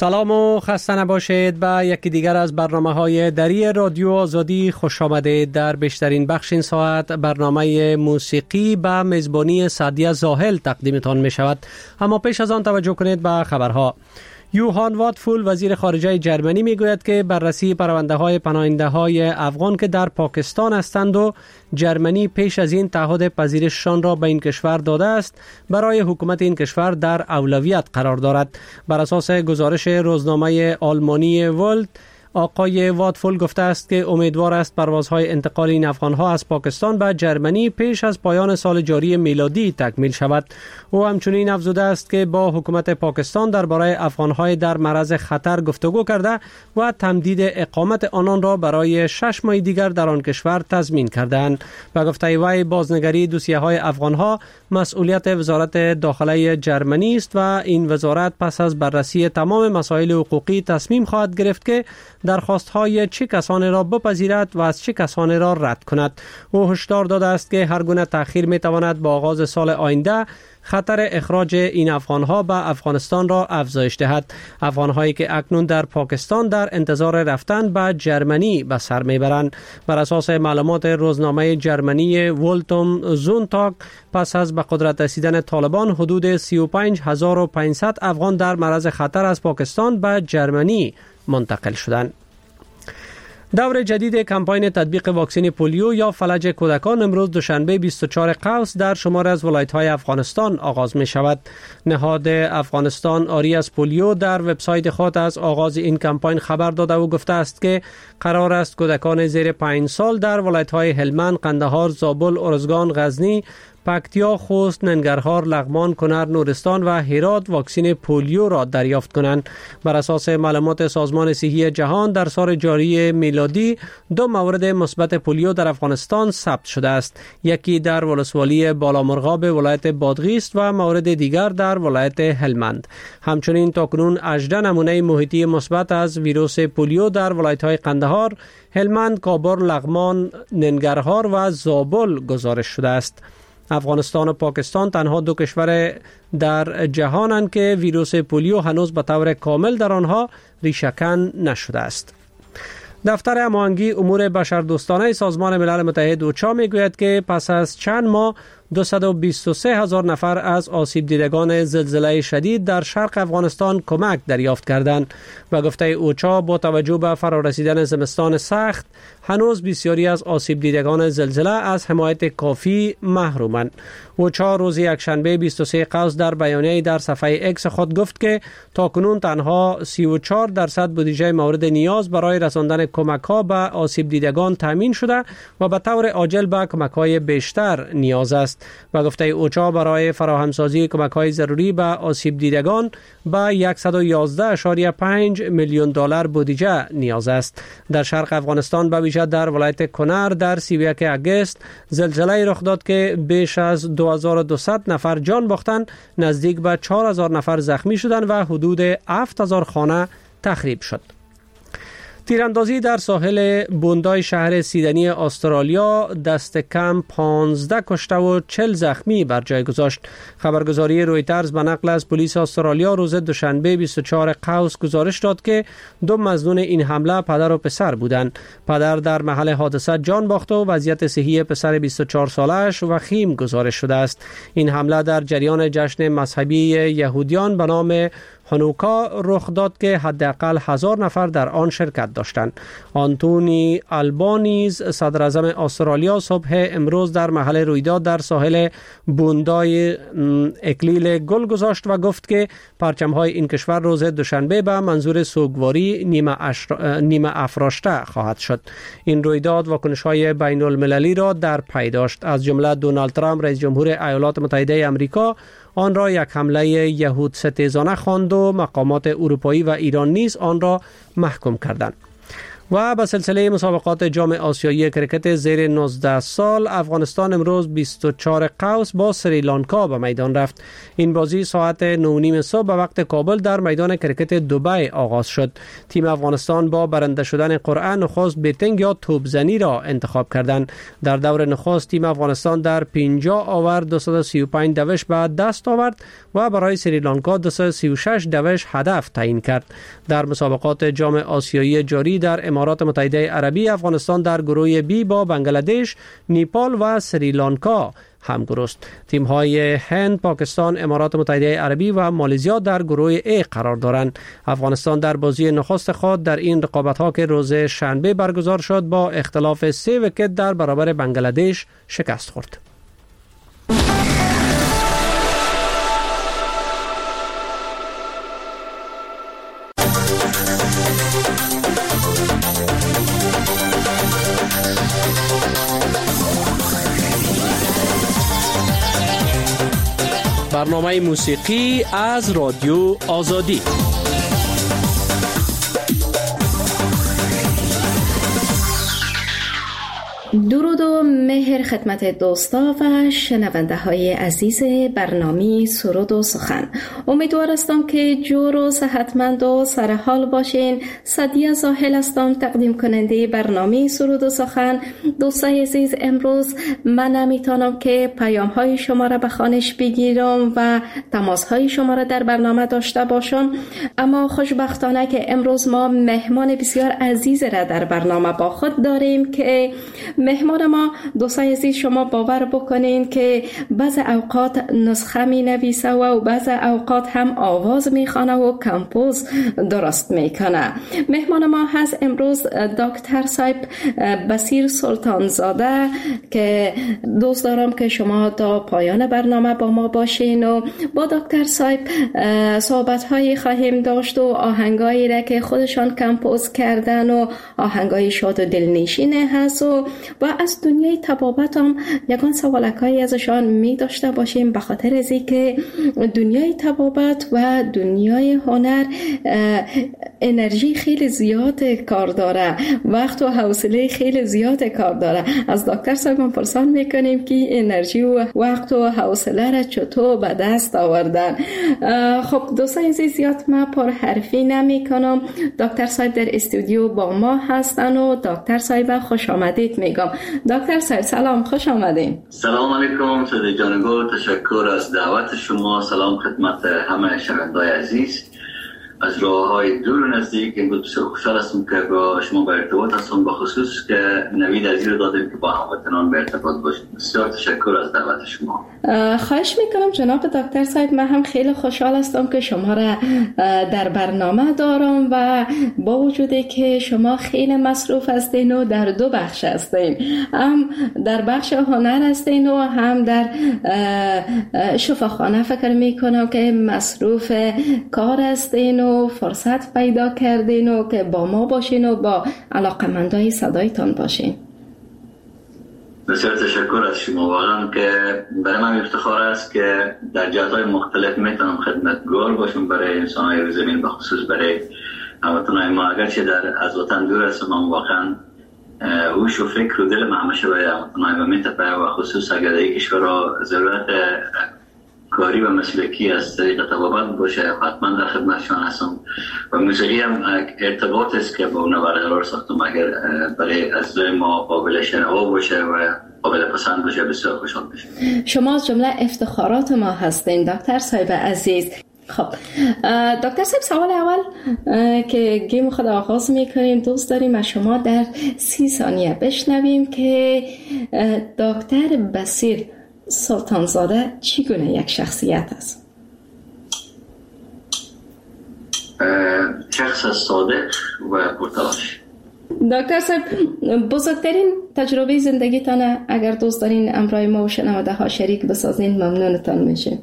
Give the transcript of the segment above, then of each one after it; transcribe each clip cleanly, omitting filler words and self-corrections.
سلام و خسته نباشید به یکی دیگر از برنامه‌های دری رادیو آزادی خوش آمدید. در بیشترین بخش این ساعت برنامه موسیقی به میزبانی سعدیه زاهل تقدیمتان می شود. اما پیش از آن توجه کنید به خبرها. یوهان واتفول وزیر خارجه جرمنی میگوید که بررسی پرونده‌های پناهنده‌های افغان که در پاکستان هستند و جرمنی پیش از این تعهد پذیرششان را به این کشور داده است برای حکومت این کشور در اولویت قرار دارد. بر اساس گزارش روزنامه آلمانی ولت، آقای واتفول گفته است که امیدوار است پروازهای انتقال این افغانها از پاکستان به جرمنی پیش از پایان سال جاری میلادی تکمیل شود. او همچنین افزوده است که با حکومت پاکستان درباره افغانهای در معرض خطر گفتگو کرده و تمدید اقامت آنان را برای 6 ماه دیگر در آن کشور تضمین کردند. و گفته وی بازنگری دوسیه‌های افغانها مسئولیت وزارت داخله جرمنی است و این وزارت پس از بررسی تمام مسائل حقوقی تصمیم خواهد گرفت که درخواست‌های چه کسانی را بپذیرد و از چه کسانی را رد کند. او هشدار داده است که هر گونه تأخیر می‌تواند با آغاز سال آینده خطر اخراج این افغانها به افغانستان را افزایش دهد. افغانهایی که اکنون در پاکستان در انتظار رفتن به جرمنی به سر میبرند. بر اساس معلومات روزنامه جرمنی ولتوم زونتاگ، پس از به قدرت رسیدن طالبان حدود 35500 افغان در معرض خطر از پاکستان به جرمنی منتقل شدند. دور جدید کمپاین تطبیق واکسن پولیو یا فلج کودکان امروز دوشنبه 24 قوس در شمار از ولایت‌های افغانستان آغاز می شود. نهاد افغانستان آری از پولیو در وبسایت خود از آغاز این کمپاین خبر داده و گفته است که قرار است کودکان زیر 5 سال در ولایت‌های هلمند، قندهار، زابل، ارزگان، غزنی، پکتیا، خوست، ننگرهار، لغمان، کنر، نورستان و هرات واکسن پولیو را دریافت کنند. بر اساس معلومات سازمان صحی جهان در سال جاری میلادی 2 مورد مثبت پولیو در افغانستان ثبت شده است. یکی در ولسوالی بالامرغاب ولایت بادغیس و مورد دیگر در ولایت هلمند. همچنین تاکنون 18 نمونه محیطی مثبت از ویروس پولیو در ولایت‌های قندهار، هلمند، کابل، لغمان، ننگرهار و زابل گزارش شده است. افغانستان و پاکستان تنها 2 کشور در جهانند که ویروس پولیو هنوز به طور کامل در آنها ریشه‌کن نشده است. دفتر هماهنگی امور بشردوستانه سازمان ملل متحد اوچا میگوید که پس از چند ماه 223,000 نفر از آسیب دیدگان زلزله شدید در شرق افغانستان کمک دریافت کردند و گفته اوچا با توجه به فرارسیدن زمستان سخت هنوز بسیاری از آسیب دیدگان زلزله از حمایت کافی محرومند. اوچا روز یکشنبه 23 قوس در بیانیه‌ای در صفحه اکس خود گفت که تاکنون تنها 34% بودجه مورد نیاز برای رساندن کمک‌ها به آسیب دیدگان تامین شده و به طور عاجل به کمک‌های بیشتر نیاز است. و گفته اوچا برای فراهمسازی کمک‌های ضروری به آسیب دیدگان به 111.5 میلیون دلار بودجه نیاز است. در شرق افغانستان به ویژه در ولایت کنر در 31 اگست زلزله رخ داد که بیش از 2200 نفر جان باختند، نزدیک به 4000 نفر زخمی شدند و حدود 7000 خانه تخریب شد. تیراندازی در ساحل بوندای شهر سیدنی استرالیا دست کم 15 کشته و 40 زخمی بر جای گذاشت. خبرگزاری رویترز به نقل از پلیس استرالیا روز دوشنبه 24 قوس گزارش داد که 2 مظنون این حمله پدر و پسر بودند. پدر در محل حادثه جان باخت و وضعیت صحی پسر 24 سالش وخیم گزارش شده است. این حمله در جریان جشن مذهبی یهودیان به نام هانوکا رخ داد که حداقل 1000 نفر در آن شرکت داشتند. آنتونی آلبانیز صدر اعظم استرالیا صبح امروز در محل رویداد در ساحل بوندای اکلیل گل گذاشت و گفت که پرچم‌های این کشور روز دوشنبه به منظور سوگواری نیمه افراشته خواهد شد. این رویداد واکنش‌های بین‌المللی را در پی داشت، از جمله دونالد ترامپ رئیس جمهور ایالات متحده آمریکا آن را یک حمله یهود ستیزانه خواند و مقامات اروپایی و ایران نیز آن را محکوم کردند. و به سلسله مسابقات جام آسیایی کرکت زیر 19 سال افغانستان امروز 24 قوس با سریلانکا به میدان رفت. این بازی ساعت 9:30 صبح به وقت کابل در میدان کرکت دبی آغاز شد. تیم افغانستان با برنده شدن قرعه نخست بیتینگ یا توپزنی را انتخاب کردند. در دور نخست تیم افغانستان در 50 آور 235 دوش به دست آورد و برای سریلانکا 236 دوش هدف تعیین کرد. در مسابقات جام آسیایی جاری در امارات متحده عربی افغانستان در گروه بی با بنگلادش، نیپال و سریلانکا همگروه است. تیم‌های هند، پاکستان، امارات متحده عربی و مالزیا در گروه A قرار دارند. افغانستان در بازی نخست خود در این رقابت‌ها که روز شنبه برگزار شد با اختلاف 3 ویکت در برابر بنگلادش شکست خورد. برنامه موسیقی از رادیو آزادی. درود و مهر خدمت دوستا و شنونده های عزیز برنامه سرود و سخن. امیدوار هستم که جور و صحتمند و سرحال باشین. سعدیه زاهل هستم، تقدیم کننده برنامه سرود و سخن. دوستای عزیز، امروز من نمیتونم که پیام های شما را به خوانش بگیرم و تماس های شما را در برنامه داشته باشم، اما خوشبختانه که امروز ما مهمان بسیار عزیز را در برنامه با خود داریم که مهمان ما دوستای عزیز شما باور بکنین که بعض اوقات نسخه می نویسه و بعض اوقات هم آواز می خوانه و کمپوز درست می کنه. مهمان ما هست امروز دکتر صاحب بصیر سلطانزاده که دوست دارم که شما تا پایان برنامه با ما باشین و با دکتر صاحب صحبت هایی خواهیم داشت و آهنگایی را که خودشان کمپوز کردن و آهنگای شاد و دلنشینه هست و از دنیای طبابت هم یکان سوالکایی ازشان می داشته باشیم، به خاطر از اینکه دنیای طبابت و دنیای هنر انرژی خیلی زیاد کار داره، وقت و حوصله خیلی زیاد کار داره. از دکتر صاحب پرسان میکنیم که انرژی و وقت و حوصله را چطور به دست آوردن. خب دوستان عزیز، زیاد ما پر حرفی نمی کنم. دکتر صاحب در استودیو با ما هستن و دکتر صاحب خوش آمدید میگم. دکتر صاحب سلام، خوش آمدین. سلام علیکم سید جانگو، تشکر از دعوت شما. سلام خدمت همه شنوندگان عزیز از راه‌های دور و نزدیک. امروز بسیار خوشحال هستم که با شما به ارتباط هستم، با خصوص که نوید از این رو دادیم که با هموطنان به ارتباط باشیم. بسیار تشکر از دعوت شما. خواهش میکنم جناب دکتر صاحب، من هم خیلی خوشحال هستم که شما را در برنامه دارم و با وجودی که شما خیلی مصروف هستین و در دو بخش هستین، هم در بخش هنر هستین و هم در شفاخانه. فکر میکنم که مصروف کار هستین و فرصت پیدا کردین و که با ما باشین و با علاقمندای صدایتان باشین. بسیار تشکر از شما. واقعا که برای من افتخار است که در جهات‌های مختلف میتونم خدمتگار باشم برای انسان‌های روی زمین، بخصوص برای هموطنان ما. اگرچه از وطن دور هستم، واقعا هوش و فکر و دل همیشه برای هموطنان ما میتپه و خصوص اگر در کشور ضرورت کاری و مسلکی از طریق طبابت باشه، حتما در خدمتشان هستم. و موسیقی هم ارتباط است که با اونها برقرار ساختم. اگر برای از ما قابل شنوا باشه و قابل پسند باشه، بسیار خوشحال میشم. شما از جمله افتخارات ما هستین دکتر صاحب عزیز. خب دکتر صاحب، سوال اول که گیم خود آغاز میکنیم، دوست داریم از شما در 30 ثانیه بشنویم که دکتر بصیر سلطانزاده چگونه یک شخصیت است؟ شخص صادق و پرتلاش. دکتر صاحب، بزرگترین تجربه زندگیتان اگر دوست دارین امرای ما و شنونده ها شریک بسازین ممنونتان میشه.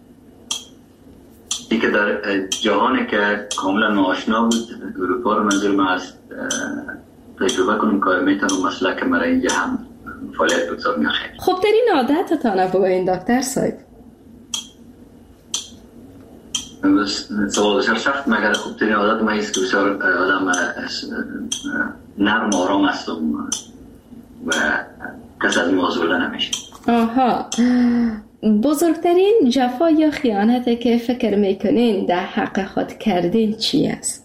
این که در جهانی که کاملا ناآشنا بود، اروپا رو منظور ما است، تجربه کنیم که میتونم مسلک مرا اینجا هم فعالیت بگذار میخواه. خب ترین عادتتان بگوین دکتر صاحب. سوال بسیار سخت، مگر خوبترین عادت من است که بسیار آدم نرم و آرام هستم و کس از موضوع نمیشه. آها، بزرگترین جفا یا خیانتی که فکر میکنین در حق خود کردین چی است؟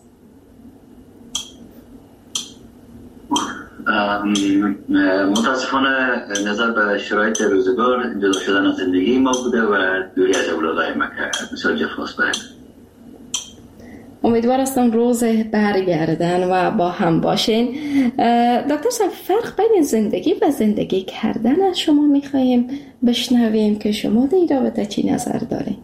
متاسفانه نظر به شرایط روزگار جدا شدن از زندگی ما بوده و دوری از اولادای ما که بسیار جفاست برای. امیدوار هستم روز برگردن و با هم باشین. دکتر صاحب، فرق بین زندگی و زندگی کردن از شما میخواییم بشنویم که شما در رابطه چی نظر دارین؟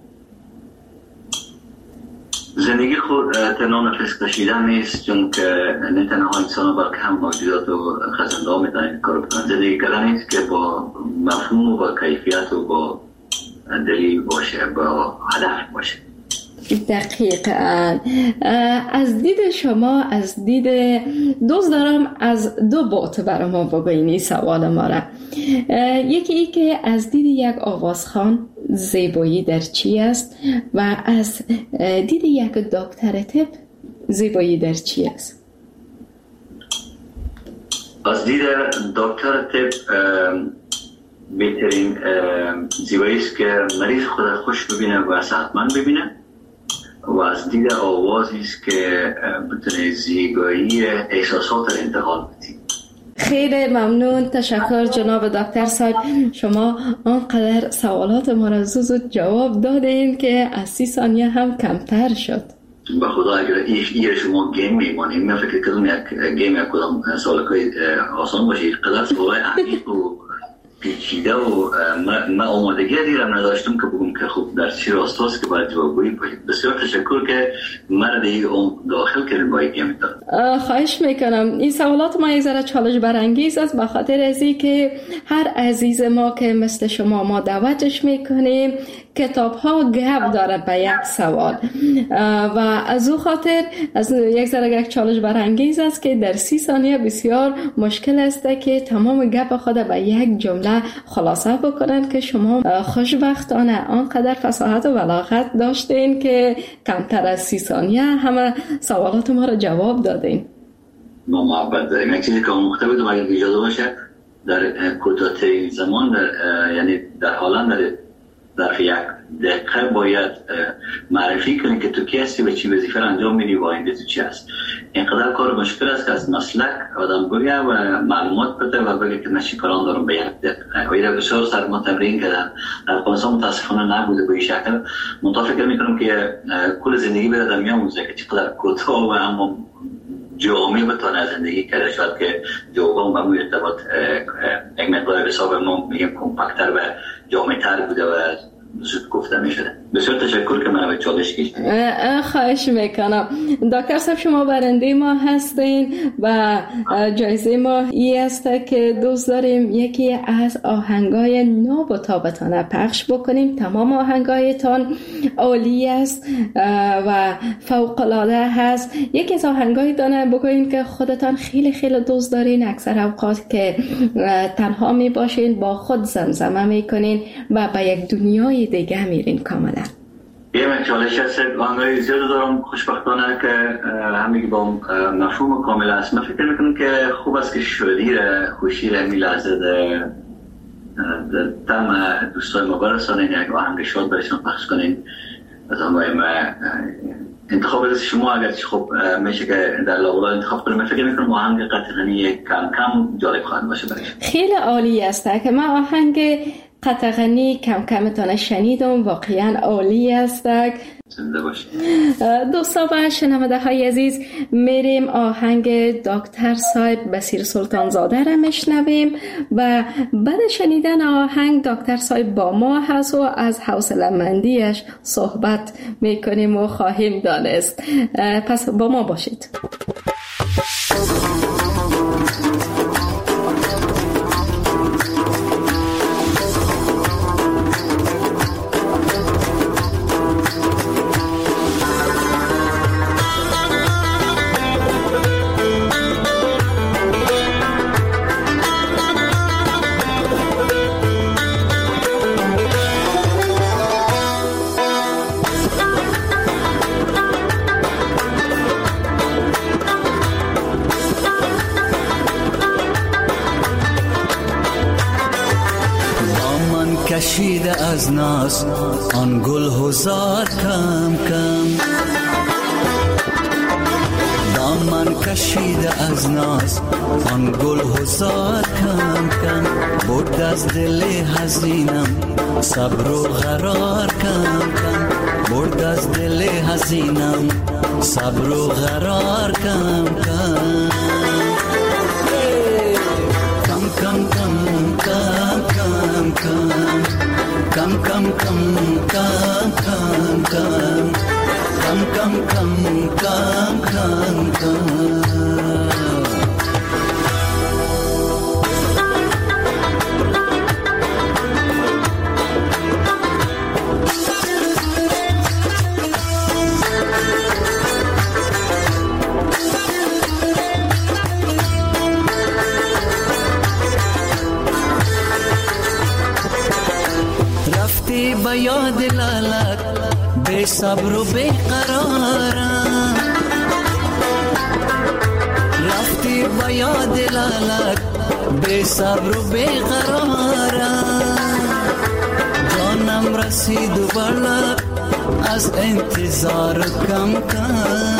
زندگی خود تنها نفس کشیدن نیست، چون که نه تنها انسان بلکه هم موجودات و خزنده ها میتونن کار بکنن. زندگی کردن نیست که با مفهوم و با کیفیت و با دلیل باشه، با هدف باشه. دقیقاً. از دید شما، از دید دوست دارم از دو بعد برای ما بگوین سوال ما را. یکی ای که از دید یک آوازخوان زیبایی در چی است و از دید یک دکتر طب زیبایی در چی است؟ از دید دکتر طب بهترین زیبایی است که مریض خود خوش ببینه و صحتمند ببینه، و از دید آوازی است که بتونه زیبایی احساسات را انتقال بده. خیلی ممنون، تشکر جناب دکتر صاحب. شما آنقدر سوالات ما را زود جواب دادین که از 30 ثانیه هم کمتر شد. به خدا اگر این شما گیم میمانیم، من فکر کردم یک گیم یک کدام سوالکای آسان باشه، قدر سوالای عمیق و پیچیده و من آمادگی دیرم نداشتم که بگم که خوب در چی راستاست که باید جوابگویی باشید. بسیار تشکر که من دیگه داخل کردیم با یک گیم. خواهش میکنم. این سوالات ما یک ذره چالش برانگیز است، به خاطر ازی که هر عزیز ما که مثل شما ما دعوتش میکنیم کتاب ها گپ داره به یک سوال و از او خاطر از یک ذره یک چالش برانگیز است که در 30 ثانیه بسیار مشکل است که تمام گپ خود به یک جمله خلاصه بکنن که شما خوشبختانه آنقدر فصاحت و بلاغت داشتین که کمتر از 30 ثانیه همه سوالات ما را جواب دادین. ما محبت داریم. یک چیزی که مختلف بودم اگر اجازه باشه در کوتاه‌ترین زمان یعنی در حالا در یک دقیقه باید معرفی کنی که تو کی هستی و چی وظیفه را انجام میدی و آینده تو چی هست. اینقدر کار مشکل است که از مسلک آدم بگه و معلومات بده و بگه که من چی کاران دارم به یک دقیقه. و این بسیار سر ما تمرین کردن. در افغانستان متاسفانه نبوده به این شکل. من فکر میکنم که کل زندگی بره در میاموزه که چقدر کوتاه و اما جامعه بتونه زندگی کرده، شاید که جوابم با ارتباط یک مقدار حساب ما میگیم کمپکتر و جامع‌تر بوده و زود گفته میشده. بسیار تشکر که من به چالش کشیدین. خواهش میکنم. دکتر صاحب شما برنده ما هستین و جایزه ما این است که دوست داریم یکی از آهنگای ناب و تابتانه پخش بکنیم. تمام آهنگایتان عالی است و فوق العاده هست. یکی از آهنگای دانه بگوین که خودتان خیلی خیلی دوست دارین، اکثر اوقات که تنها می باشین با خود زمزمه میکنین و به یک دنیای دیگه میرین کاملا. یه چالش هست، آهنگای زیاد دارم خوشبختانه که همه با مفهوم کامل است. من فکر میکنم که خوب است که شادی را خوشی را می لحظه در تم دوستای ما برسانین، یک آهنگ شاد برشان پخش کنین. از آنگاه ما انتخاب از شما اگر خب میشه که در لاولا انتخاب کنیم. من فکر میکنم آهنگ قطغنی کم کم جالب خواهد باشه برایشان. خیلی عالی است که من آهنگ قطغنی کم کمتان شنیدم، واقعا عالی است. زنده باشید دوستان و شنونده های عزیز، میریم آهنگ دکتر صاحب بصیر سلطان زاده را میشنویم و بعد شنیدن آهنگ دکتر صاحب با ما هست و از حوصله مندیش صحبت میکنیم و خواهیم دانست. پس با ما باشید. کشیده از ناز آن گل هزار کم کم، دامن کشیده از ناز آن گل هزار کم کم، برد از دل حزینم صبر و قرار کم کم، برد از دل حزینم صبر و قرار کم کم، کم کم کم کم کم کم کم کم کم کم کم کم کم کم. به یاد لالت بے صبر و بے قرارم، رفتی به یاد لالت بے صبر و بے قرارم، جانم رسید و برلب از انتظار کم کم،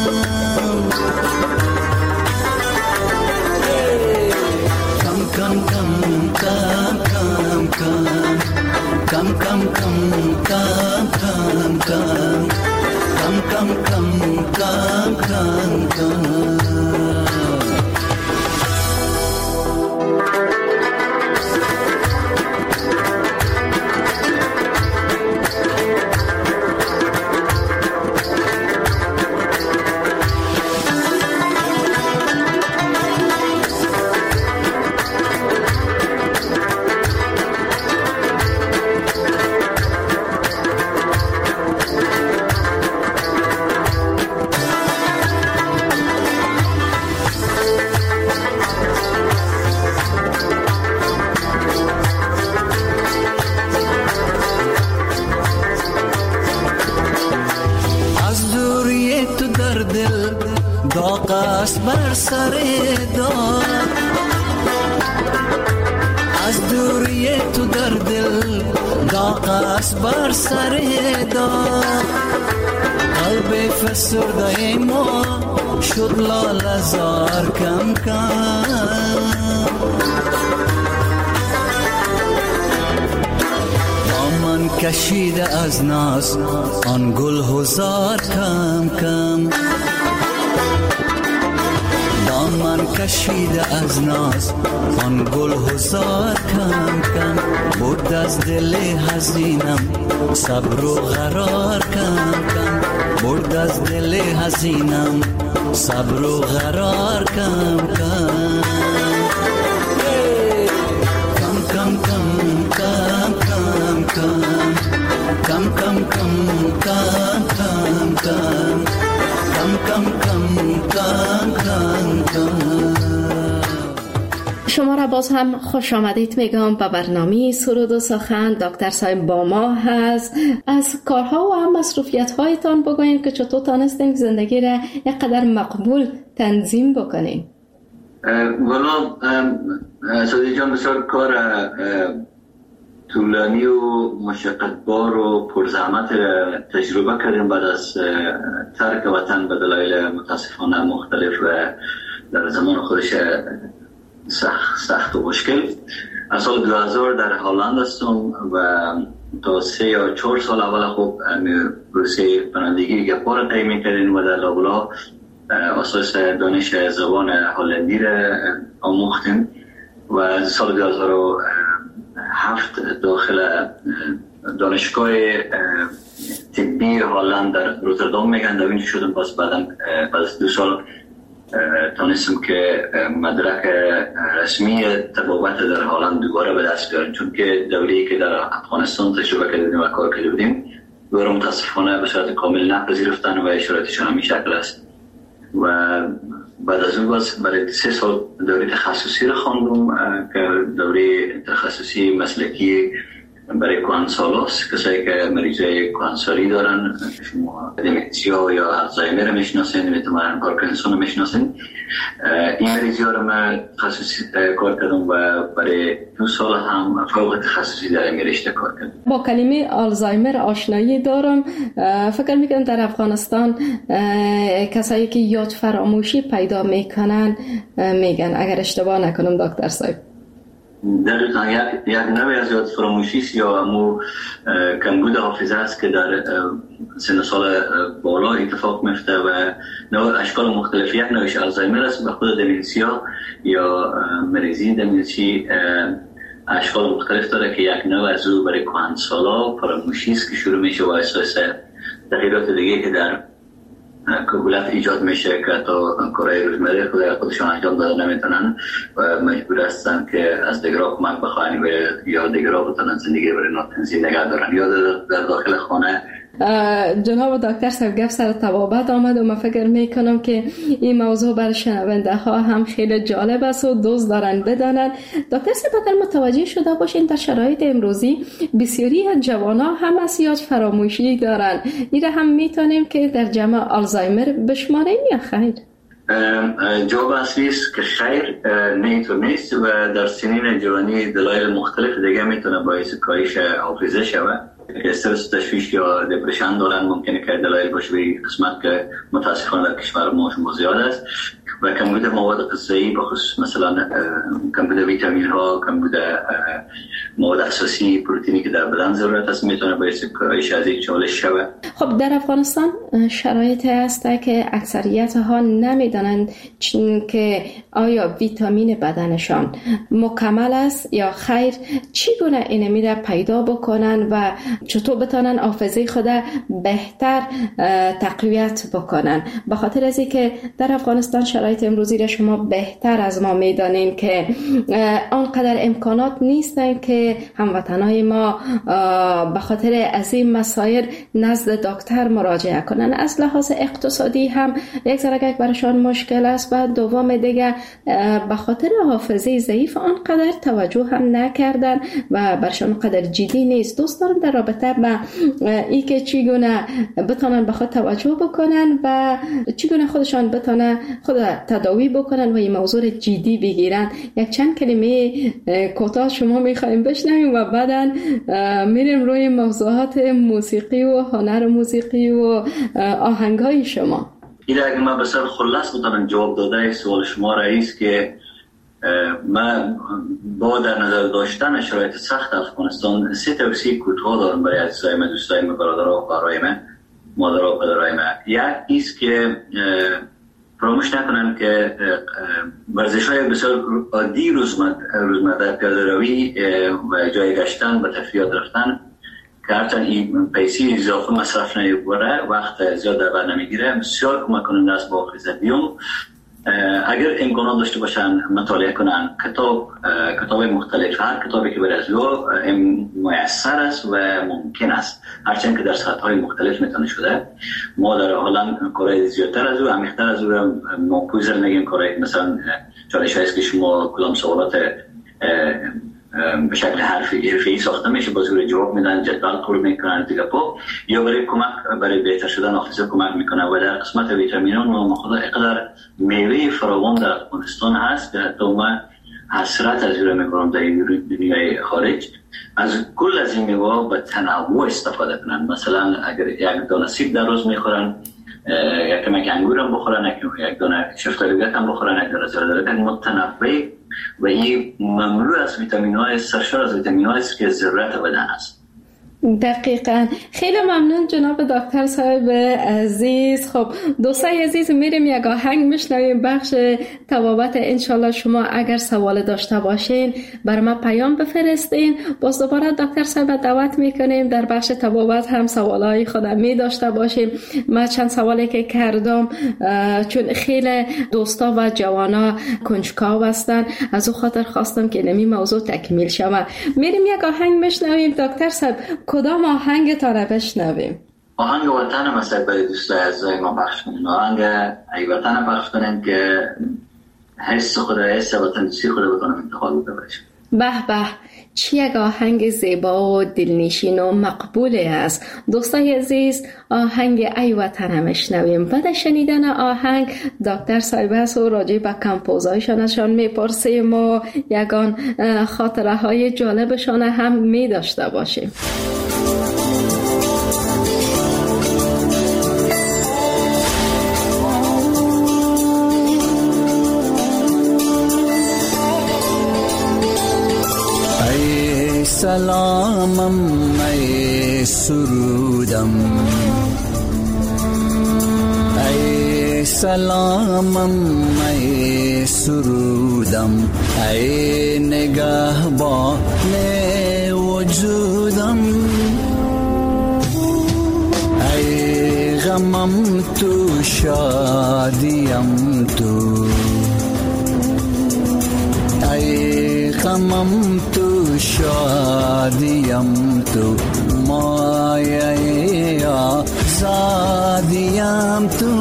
کم کم کم کم کم کم کم کم کم کم کم کم کم کم. بر سر دار از دوری تو در دل داغ است بر سر دار، قلب فسرده ما شد لاله زار کم کم، دامن کشیده از ناز آن گل هزار کم کم، دامن کشیده از ناز آن گل هزار کم کم، برد از دل حزینم صبر و قرار کم کم، برد از دل حزینم صبر و قرار کم کم، کم کم کم کم کم کم کم کم کم کم کم کم کم کم کم. شما را باز هم خوش آمدید میگم به برنامه سرود و سخن. دکتر صاحب با ما هست. از کارها و هم مصروفیت هایتان بگوین که چطور تانستین زندگی را اینقدر مقبول تنظیم بکنین. والا سادی جان بسیار کار طولانی و مشقتبار و پرزحمت تجربه کردیم بعد از ترک وطن به دلایل متاسفانه مختلف و در زمان خودش سخت و مشکل. از سال 2000 در هلند هستم و تا 3 یا 4 سال اول خوب پروسه پناهندگی گپا را طی می‌کردیم و در لابلا اساس دانش زبان هلندی را آموختیم و از سال 2007 داخل دانشگاه طبی هلند در روتردام میگن دوینجا شدم. باز بعد از 2 سال تانستم که مدرک رسمی طبابت در هلند دوباره به دست بیارم، چون که دوره‌ای که در افغانستان تجربه کردیم و کار کرده بودیم دوباره متاسفانه به صورت کامل نپذیرفتن و شرایطشان همین شکل است. و بعد از اون باز برای 3 سال دوره تخصصی را خواندم که دوره تخصصی مسلکی برای کوانسالوس، کسایی که مریضای کوانسالی دارن، شما دمنسیا یا آلزایمر میشناسین، میتونن پارکینسون میشناسین. این مریضی ها رو من تخصصی کار کردم و برای 2 سال هم فوق تخصصی در این رشته کار کردم. با کلمه آلزایمر آشنایی دارم. فکر میکنم در افغانستان کسایی که یاد فراموشی پیدا میکنن میگن، اگر اشتباه نکنم دکتر صاحب. دقیقا یک نوعی از یاد فراموشی است یا امو کمبود حافظه است که در سن سال بالا اتفاق میفته و نوع اشکال مختلفی. یک نوعش آلزایمر است و خود دمنسیا یا مریضی دمنسی اشکال مختلف داره که یک نوع از او برای کهنسالا فراموشی است که شروع میشه و اساس تغییرات دیگه که در کهولت ایجاد میشه که تا کارهای روزمره خودشان انجام داده نمیتونن و مجبور هستن که از دیگرها کمک بخواهن و یا دیگرها بتونن زندگی برای ناتنزی نگه دارن یا در داخل خانه. جناب دکتر صاحب گفت سر طبابت آمد و من فکر میکنم که این موضوع برای شنونده ها هم خیلی جالب است و دوست دارن بدانن. دکتر صاحب اگر متوجه شده باشین در شرایط امروزی بسیاری از جوانان هم از یاد فراموشی دارن، این هم میتونیم که در جمع آلزایمر بشماریم یا خیر؟ جواب اصلی است که خیر، نه اینطور نیست و در سنین جوانی دلایل مختلف دیگه میتونه باعث کاهش حافظه شود. استرس، تشویش یا دپرشن دارن، ممکنه که دلایل باشه به قسمت که متاسفانه در کشور ما شما زیاد است و کمبود مواد غذایی بخصوص مثلا کمبود ویتامین ها، کمبود مواد اساسی پروتئینی که در بدن ضرورت است میتونه باعث کاهش از این چالش شود. خب در افغانستان شرایطی هست که اکثریت ها نمیدانند که آیا ویتامین بدنشان مکمل است یا خیر، چگونه این میره پیدا بکنن و چطور بتونن حافظه خود بهتر تقویت بکنن. به خاطر از اینکه در افغانستان شرایط امروزی را شما بهتر از ما میدانین که آنقدر امکانات نیستن که هموطنای ما به خاطر از این مسائل نزد دکتر مراجعه کنن. از لحاظ اقتصادی هم یک ذره برایشان مشکل است و دوم دیگه به خاطر حافظه ضعیف آنقدر توجه هم نکردن و برشان قدر جدی نیست. دوست دارم در رابطه با ای که چگونه بتونن به خود توجه بکنن و چگونه خودشان بتونن خود تداوی بکنن و این موضوع جدی بگیرن، یک چند کلمه کوتاه شما میخوایم بشنویم و بعدن میریم روی موضوعات موسیقی و هنر موسیقی و آهنگای شما. این اگه من بسر خلاص بتونم جواب داده سوال شما رئیس که من با در نظر داشتن شرایط سخت افغانستان 3 توصیه کوتاه دارم برای عزیزای من، دوستای من، برادرها و خواهرای من، مادرها و پدرهای من. یک ایست که فراموش نکنن که ورزش‌های بسیار عادی روزمره، پیاده روی و جای گشتن و تفریحات رفتن که هرچند این پیسی اضافه مصرف نمی‌بره، وقت زیاد در بر نمیگیره، بسیار کمک کننده است با حافظه. اگر امکانات داشته باشن مطالعه کنن کتاب مختلف، هر کتابی که برای از او میسر است و ممکن است، هرچند که در سطح‌های مختلف میتونه شده. ما در هلند کارهای زیادتر از او، عمیق‌تر از او ما پوزر نگیم کارهای مثلا چالش هست که شما کدام سوالات به شکل حرفی ساخته میشه با زور جواب میدن، جدول پر میکنن دیگه یا برای کمک برای بهتر شدن حافظه کمک میکنه. و در قسمت ویتامینان ما خدا اقدار میوه فراوان در افغانستان هست که حتی من حسرت از اون میکنم در دنیای خارج از کل از این میوه به تنوع استفاده کنن. مثلا اگر یک دانه سیب در روز میخورن، یک کمک انگور هم بخورن، یک دانه شفتالوگت هم بخورن، یک دانه زردالو متنوع و این مملو از ویتامین‌های، سرشار از ویتامین‌هایی است که ضرورت بدن است. دقیقاً. خیلی ممنون جناب دکتر صاحب عزیز. خب دوستای عزیز میریم یک آهنگ میشنویم بخش طبابت. انشالله شما اگر سوال داشته باشین بر ما پیام بفرستین. باز دوباره دکتر صاحب دعوت میکنیم در بخش طبابت هم سوالای خودم می داشته باشیم. من چند سوالی که کردم چون خیلی دوستا و جوانا کنجکاو هستن، از او خاطر خواستم که نمی موضوع تکمیل شود. میریم یک آهنگ میشنویم. دکتر صاحب کدام آهنگ تا رو بشنویم؟ آهنگ وطن مثلا برای دوستای عزیزای ما پخش کنیم. آهنگ ای وطن پخش کنیم که حس خود، حس وطن دوستی خود بتونم انتقال بده باشیم. به به، چه یک آهنگ زیبا و دلنشین و مقبولی است. دوستای عزیز، آهنگ ای وطنم میشنویم. بعد شنیدن آهنگ دکتر سایبس و راجع به کمپوزایشان ازشان میپرسیم و یگان خاطره های جالبشان هم میداشته باشیم. سلامم ای سرودم، ای سلامم ای سرودم، ای نگهبان وجودم، ای غمم تو شادیم تو، ای غمم تو شادیم تو، مایه آزادیم تو،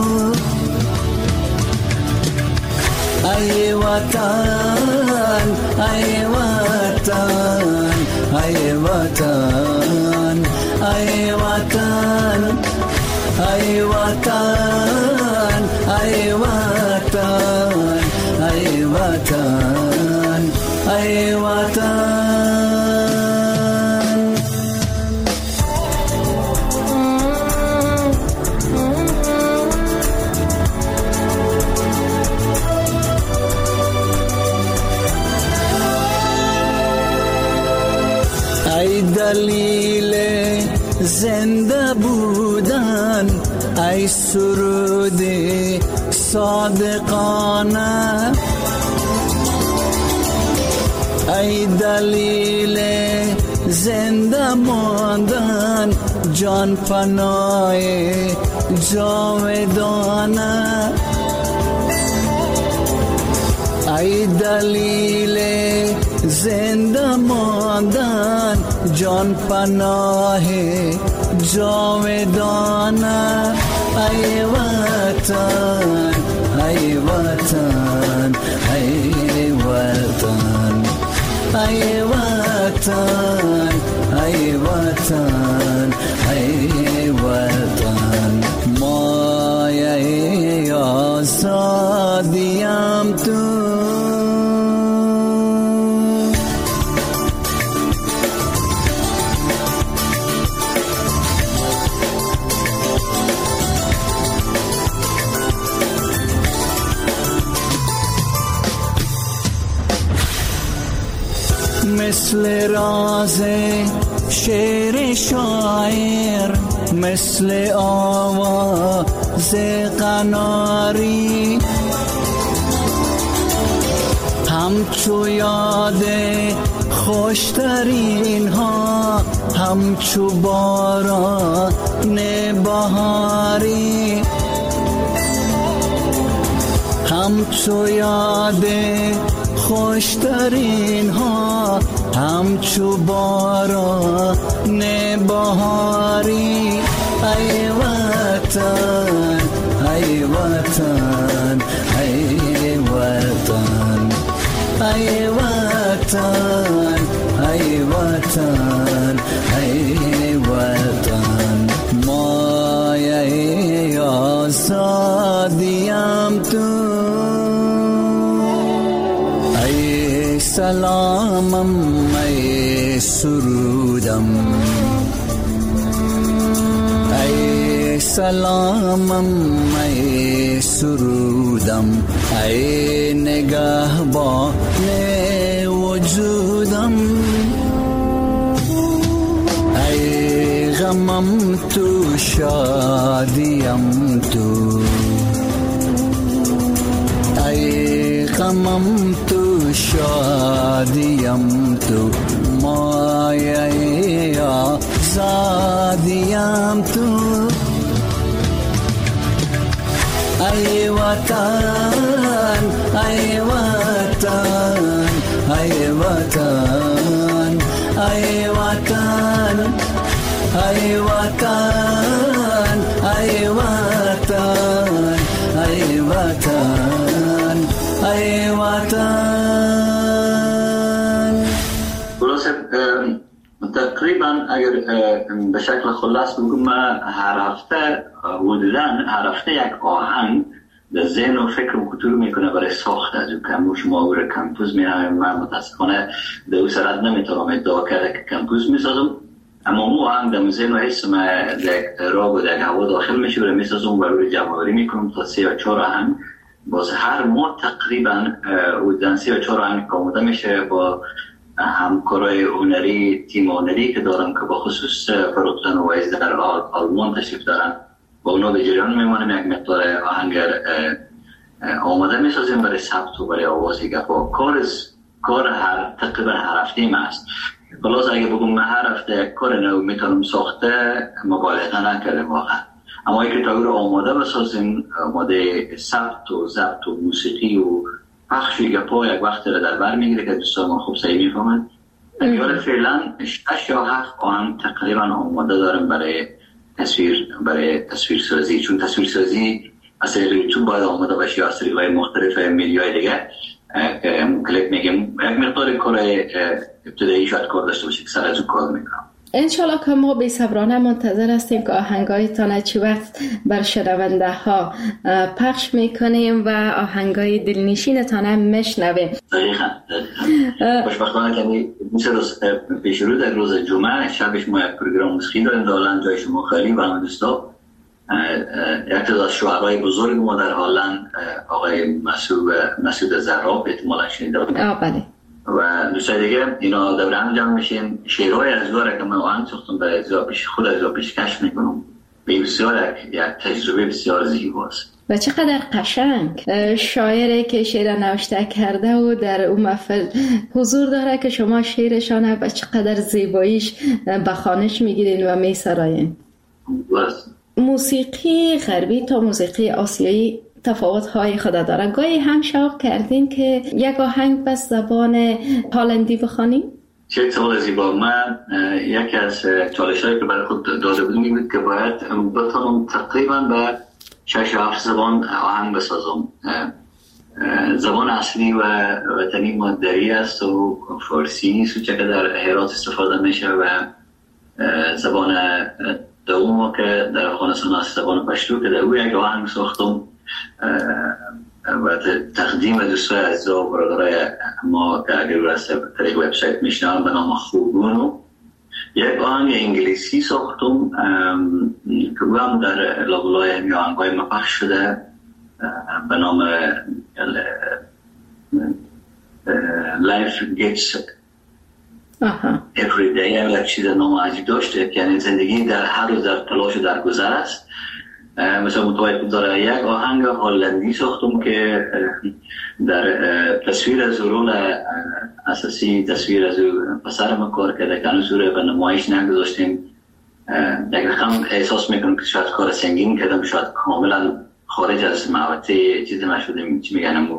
ای وطن ای وطن ای وطن ای وطن ای وطن ای وطن ای وطن ای وطن. ای دلیل زنده بودن، ای سرود صادقانه، ای دلیل زنده ماندن، جان پناه جاودانه، ای دلیل زنده ماندن، جان پناه جاودانه، ای وطن ای وطن ای وطن ای وطن ای وطن ای وطن، مایه آزادیم تو، مثل راز شعر شاعر، مثل آواز قناری، همچو یاد خوشترین ها، همچو باران بهاری، همچو یاد خوشترین ها، همچو باران بهاری، ای وطن ای وطن ای وطن ای وطن ای وطن ای وطن، مایه آزادیم تو، ای سلامم ای سرودم، ای سلامم ای سرودم، ای نگهبان وجودم، ای غمم تو شادیم تو، ای غمم تو شادیم تو، مایه آزادیم تو، ای وطن ای وطن ای وطن ای وطن ای وطن ای وطن ای وطن ای وطن. خلاصه تقریبا اگر به شکل خلاص بگم من هر هفته یک آهنگ در ذهن و فکر و کتور میکنه برای ساخت از او کموش ما کمپوز میرم. من متاسفانه در او سرد نمیتونم ادعا کرده که کمپوز میسازم، اما مو آهنگ در ذهن و حس من در راگ و در هوا داخل میشه و میسازم و روی جمع‌آوری میکنم تا 3 یا 4 آهنگ. باز هر ماه تقریبا و 3 یا 4 آهنگ آماده میشه با همکارای هنری، تیم هنری که دارم که با خصوص فروختن و ویز در آلمان تشریف دارن، با اونا به جریان میمانیم. یک مقدار آهنگ آماده میسازیم برای ثبت و برای آوازی گفا. کار تقریبا هر هفته ما است. خلاص اگه بگم من هر هفته یک کار نو میتونم ساخته، مبالغه نکردم واقعا. اما اگه تا رو آماده بسازیم، آماده ثبت و ضبط و موسیقی و پخش گپا یک وقت رو در بر میگیره که دوستان ما خوب صحیح میفهمند. اگر فعلا 6 یا 7 آهنگ تقریبا آماده دارم برای تصویر سازی، چون تصویر سازی از طریق یوتیوب باید آماده باشه یا از طریق مختلف میدیاهای دیگه کلیپ میگیم. یک مقدار کار ابتدایی شاید کار داشته باشه که سر از اون کار میکنم. انشالله که ما بی‌صبرانه منتظر هستیم که آهنگایتان چی وقت بر شنونده ها پخش میکنیم و آهنگای دلنشینتان هم میشنویم. دقیقاً. خوشبختانه که مثل روز پیش رو در روز جمعه شبش ما یک پروگرام موسیقی داریم در هلند، جای شما خالی و همه دوستا. یک از شاعرای بزرگ ما در هلند آقای مسعود زراب احتمالاً شنیده بودید. بله. و دوستای دیگه اینا دور هم جمع میشیم. شعرهای از داره که من آهنگ ساختم برای خود از پیشکش میکنم. بسیار یک تجربه بسیار زیباست و چقدر قشنگ. شاعری که شعر نوشته کرده و در اون محفل حضور داره که شما شعرشانه و چقدر زیباییش به خوانش میگیرین و میسراین. موسیقی غربی تا موسیقی آسیایی تفاوت‌های خود داره. گاهی هم شوق کردین که یک آهنگ بس زبان هلندی بخوانیم؟ چه سوال زیبا. من یکی از چالش‌هایی که برای خود داده بودم این بود که باید بتونم تقریبا به 6 یا 7 زبان آهنگ بسازم. زبان اصلی و وطنی ما دری است و فارسی نیست و چه که در هرات استفاده میشه و زبان دوم که در افغانستان است زبان پشتو که در او یک آهنگ ساختم و تقدیم دوستای عزیز و برادرای ما که اگر راسته طریق وبسایت میشنم به نام خوبونو یک آهنگ انگلیسی ساختم که او هم در لابلای همی آهنگای ما پخش شده به نام Life Gets Every Day. یک چیز نام عجیب داشته که یعنی زندگی در هر روز در تلاش و در گذر است. مثلا متوجه داره یک آهنگ هلندی ساختم که در تصویر از رول اساسی تصویر از پسر ما کار کرده که هنوز رو به نمایش نگذاشتیم. یک رقم احساس میکنم که شاید کار سنگین کردم، شاید کاملا خارج از محوطه چیز ما شدیم، چی میگن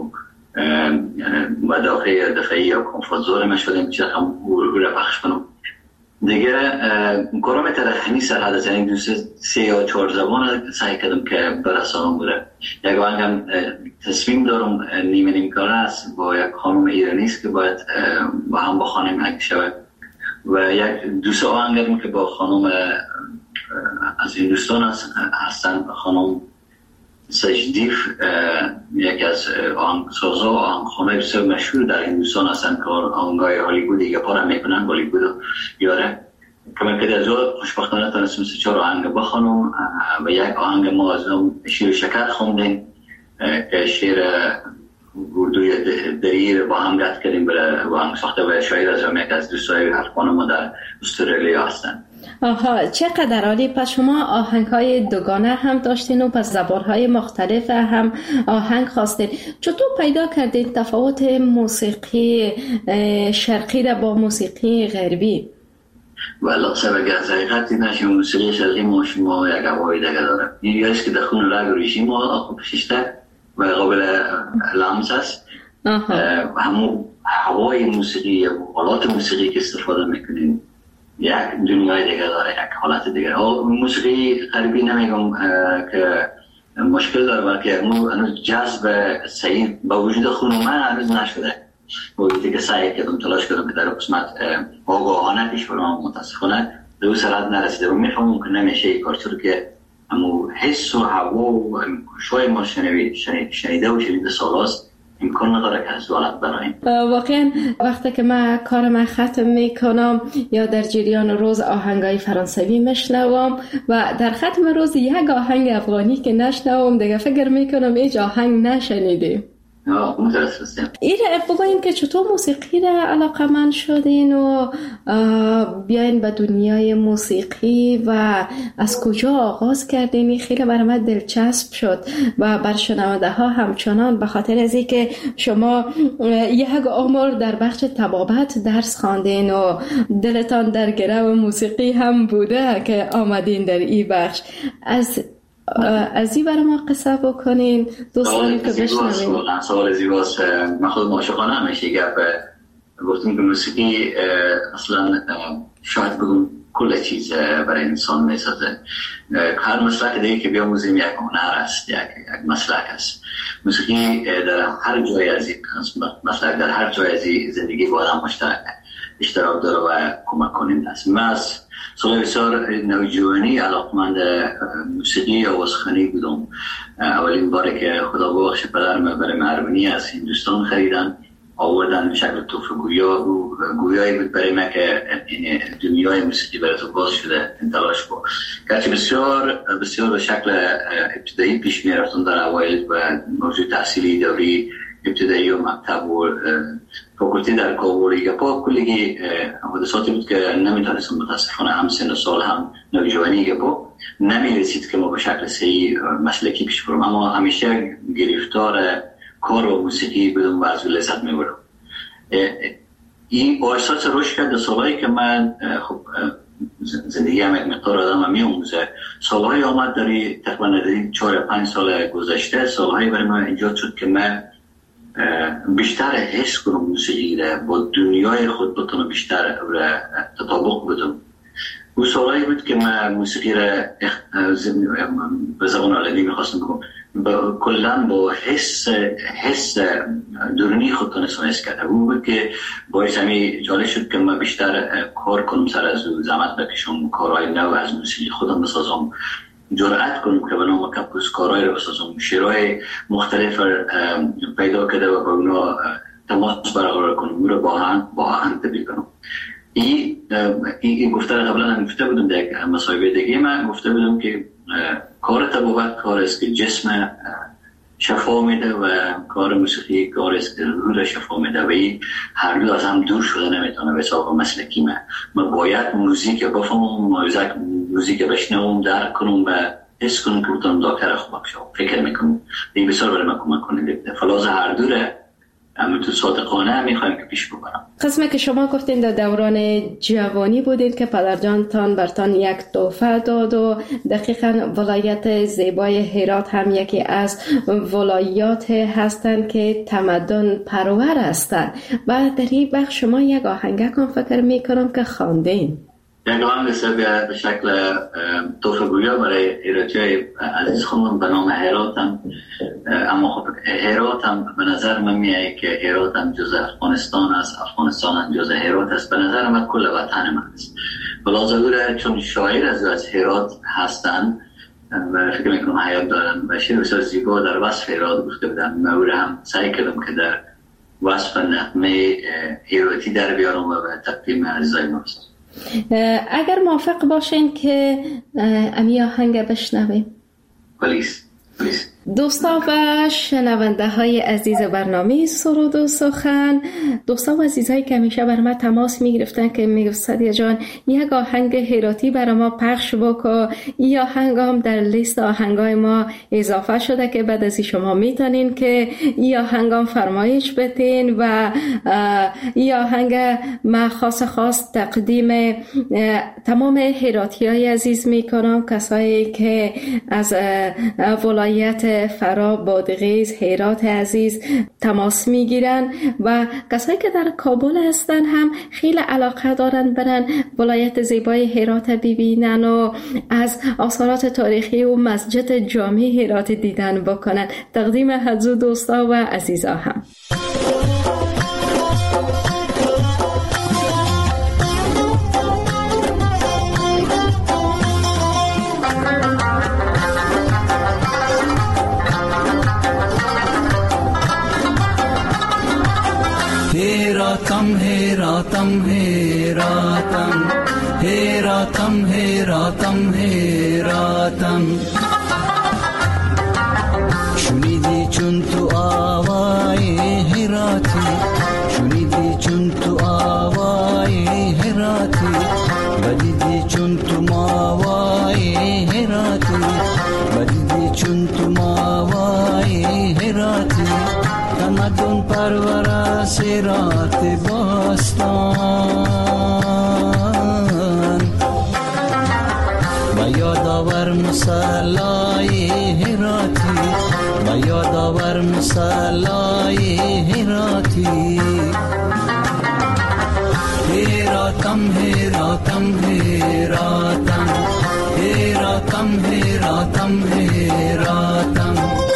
مدافع دفعی یا کمفورت زون ما شدیم، چی رقم رو پخش کنم دیگه. کارم ترخنی سرحد از این 3 یا 4 زبان سعی کردم که برسانم بوده. یک آهنگم تصمیم دارم نیمه کاره است با یک خانم ایرانیست که باید با هم بخوانیم اگه شود و یک دوست آهنگم که با خانم از هندوستان هستن، خانم سجدیف، یکی از آهنگسازا و آهنگخوانای بسیار مشهور در هندوستان هستن که آهنگای هالیوودی گپا را میکنن، هالیوود یاره که من که از خوشبختانه تونستم 3-4 آهنگ بخوانم و یک آهنگ ما از شیر و شکر خوندیم که شعر اردوی دری با هم گفت کردیم با هم ساخته و شاعر از یک از دوستای حرفان ما در استرالیا هستن. آها، چقدر عالی. پس شما آهنگ‌های دوگانه هم داشتین و پس زبان‌های مختلف هم آهنگ خواستین. چطور پیدا کردین تفاوت موسیقی شرقی را با موسیقی غربی؟ والا سبب از حقیقت نشه موسیقی شرقی ما شما یک هوای دیگه داره. این است که دخون رگ ریشی ما خوب ششته و قابل لمس است. همون هوای موسیقی و حالات موسیقی که استفاده میکنین یک دنیای دیگه داره، یک حالت دیگه. موسیقی غربی نمیگم که مشکل داره، بلکه هنوز جذب صحیح با وجود خون من هنوز نشده. وقتی که سعی کردم تلاش کردم که در قسمت آگاهانه پیش برم، متاسفانه به اون سرعت نرسیده و میفهمم که نمیشه این کار، چون که امو حس و هوا و شاید ما شنیده و شنیده سالاست امکان نداره که از حالت برایم. واقعا وقتی که من کارم ختم میکنم یا در جریان روز آهنگای فرانسوی میشنوم و در ختم روز یک آهنگ افغانی که نشنوم دیگه فکر میکنم ایج آهنگ نشنیدیم. ایره بگوین که چطور موسیقی را علاقه‌مند شدین و بیاین به دنیای موسیقی و از کجا آغاز کردین؟ خیلی برای من دلچسب شد و بر شنونده ها همچنان، به خاطر از اینکه شما یک عمر در بخش طبابت درس خواندین و دلتان در گرو موسیقی هم بوده که آمدین در این بخش. از این برای ما قصه بکنین، دوست داریم که بشنویم. سوال زیباست. من خودم عاشقانه همیشه گپ گفتم که موسیقی اصلا شاید بگم کل چیز برای انسان میسازه. هر مسلک دیگه که بیاموزیم یک هنر است، یک مسلک است. موسیقی در هر جای از این مسلک، در هر جای از این زندگی با آدم اشتراک داره و کمک کننده است. من از سال بسیار نوجوانی علاقمند موسیقی آوازخوانی بودم. اولین باری که خدا بخش پدرم برای مهربانی از هندوستان خریدن آوردن به شکل تحفه گویایی بود برای من که دنیای موسیقی برای تو باز شده تلاش با گرچه بسیار بسیار به شکل ابتدایی پیش می رفتم در اوایل و موضوع تحصیلی دوری ابتدایی و مکتب و فاکولتی در کابل گپا کلی حادثاتی بود که نمیتونستم متاسفانه هم سن و سال هم نوجوانی گپا نمیرسید که ما به شکل صحیح مسلکی پیش برم، اما همیشه گرفتار کار و موسیقی بدون و از لذت میبرم. این با احساس رشد کرد. سالهایی که من خب زندگی هم یک مقدار آدم میاموزه، سالهایی آمد داری تقریبا 4-5 سال گذشته، سالهایی برای من ایجاد شد که من بیشتر حس کنم موسیقی را با دنیای خود بتونم بیشتر تطابق بدم. اون سالهایی بود که من موسیقی را به زبان علمی میخواستم بگم کلن با حس درونی خود تونستم حس کرده. اون بود که باعث همی جالب شد که من بیشتر کار کنم، سر از زحمت بکشم، کارهای نو از موسیقی خودم بسازم، جرأت کنم که به نام کپوس کارهای رو بسازم، شعرهای مختلف پیدا کرده و با اونا تماس برقرار کنم، اون رو با هم تبدیل کنم. این گفته قبلا هم گفته بودم در مصاحبه دیگه من گفته بودم که کار طبابت کار است که جسم شفا میده و کار موسیقی کار است که روح را شفا میده و این هر دو از هم دور شده نمیتونه. به حساب مسلکی من باید موزیک بفهمم، موزیک بشنوم، درک کنم و حس کنم که بتونم دکتر خوب بشم. فکر میکنم این بسیار برای من کمک کننده. فلاز هر دوره اما تو صادقانه میخوایم که پیش ببرم. قسمه که شما گفتین در دوران جوانی بودین که پدرجانتان برتان یک تحفه داد و دقیقاً ولایت زیبای هرات هم یکی از ولایات هستند که تمدن پرور هستند و در این بخش شما یک آهنگ کن فکر میکنم که خواندین. یک آهنگ به شکل تحفه گویا برای هراتی عزیز خونم به نام هرات هم. اما خب هرات هم به نظر من میاد که هرات هم جز افغانستان است، افغانستان هم جز هرات است. به نظر من کل وطن من است. بلازوره چون شاعر از هرات هستن و فکر میکنم حیات دارن و شعر بسیار زیبا در وصف هرات گفته بودن. من او هم سعی کردم که در وصف نغمه هراتی در بیارم و به تقدیم عزیزای ما بسازم. اگر موافق باشین که امی آهنگ بشنویم. پلیس. دوستا و شنونده های عزیز برنامه سرود و سخن، دوستا و عزیزایی که همیشه بر ما تماس می گرفتن که می گفت سعدیه جان یک آهنگ هراتی برای ما پخش بکن. این آهنگ هم در لیست آهنگای ما اضافه شده که بعد از شما میتونین که این آهنگ هم فرمایش بتین و این آهنگ ما خاص تقدیم تمام هراتی های عزیز می کنم، کسایی که از ولایت فرا، بادغیس، هرات عزیز تماس میگیرن و کسایی که در کابل هستن هم خیلی علاقه دارن برن ولایت زیبای هرات ببینن و از آثارات تاریخی و مسجد جامع هرات دیدن بکنن. تقدیم حضور دوستا و عزیزا هم. هیراتم هیراتم هیراتم. شنیدی چون تو آوای هیراتی، شنیدی چون تو آوای هیراتی، بدیدی چون تو ماوای هیراتی، بدیدی چون تو ماوای هیراتی. تمدن پرور سیرات باستان، و یادآور مصلای هیراتی، و یادآور مصلای هیراتی. هیراتم هیراتم هیراتم، هیراتم هیراتم هیراتم.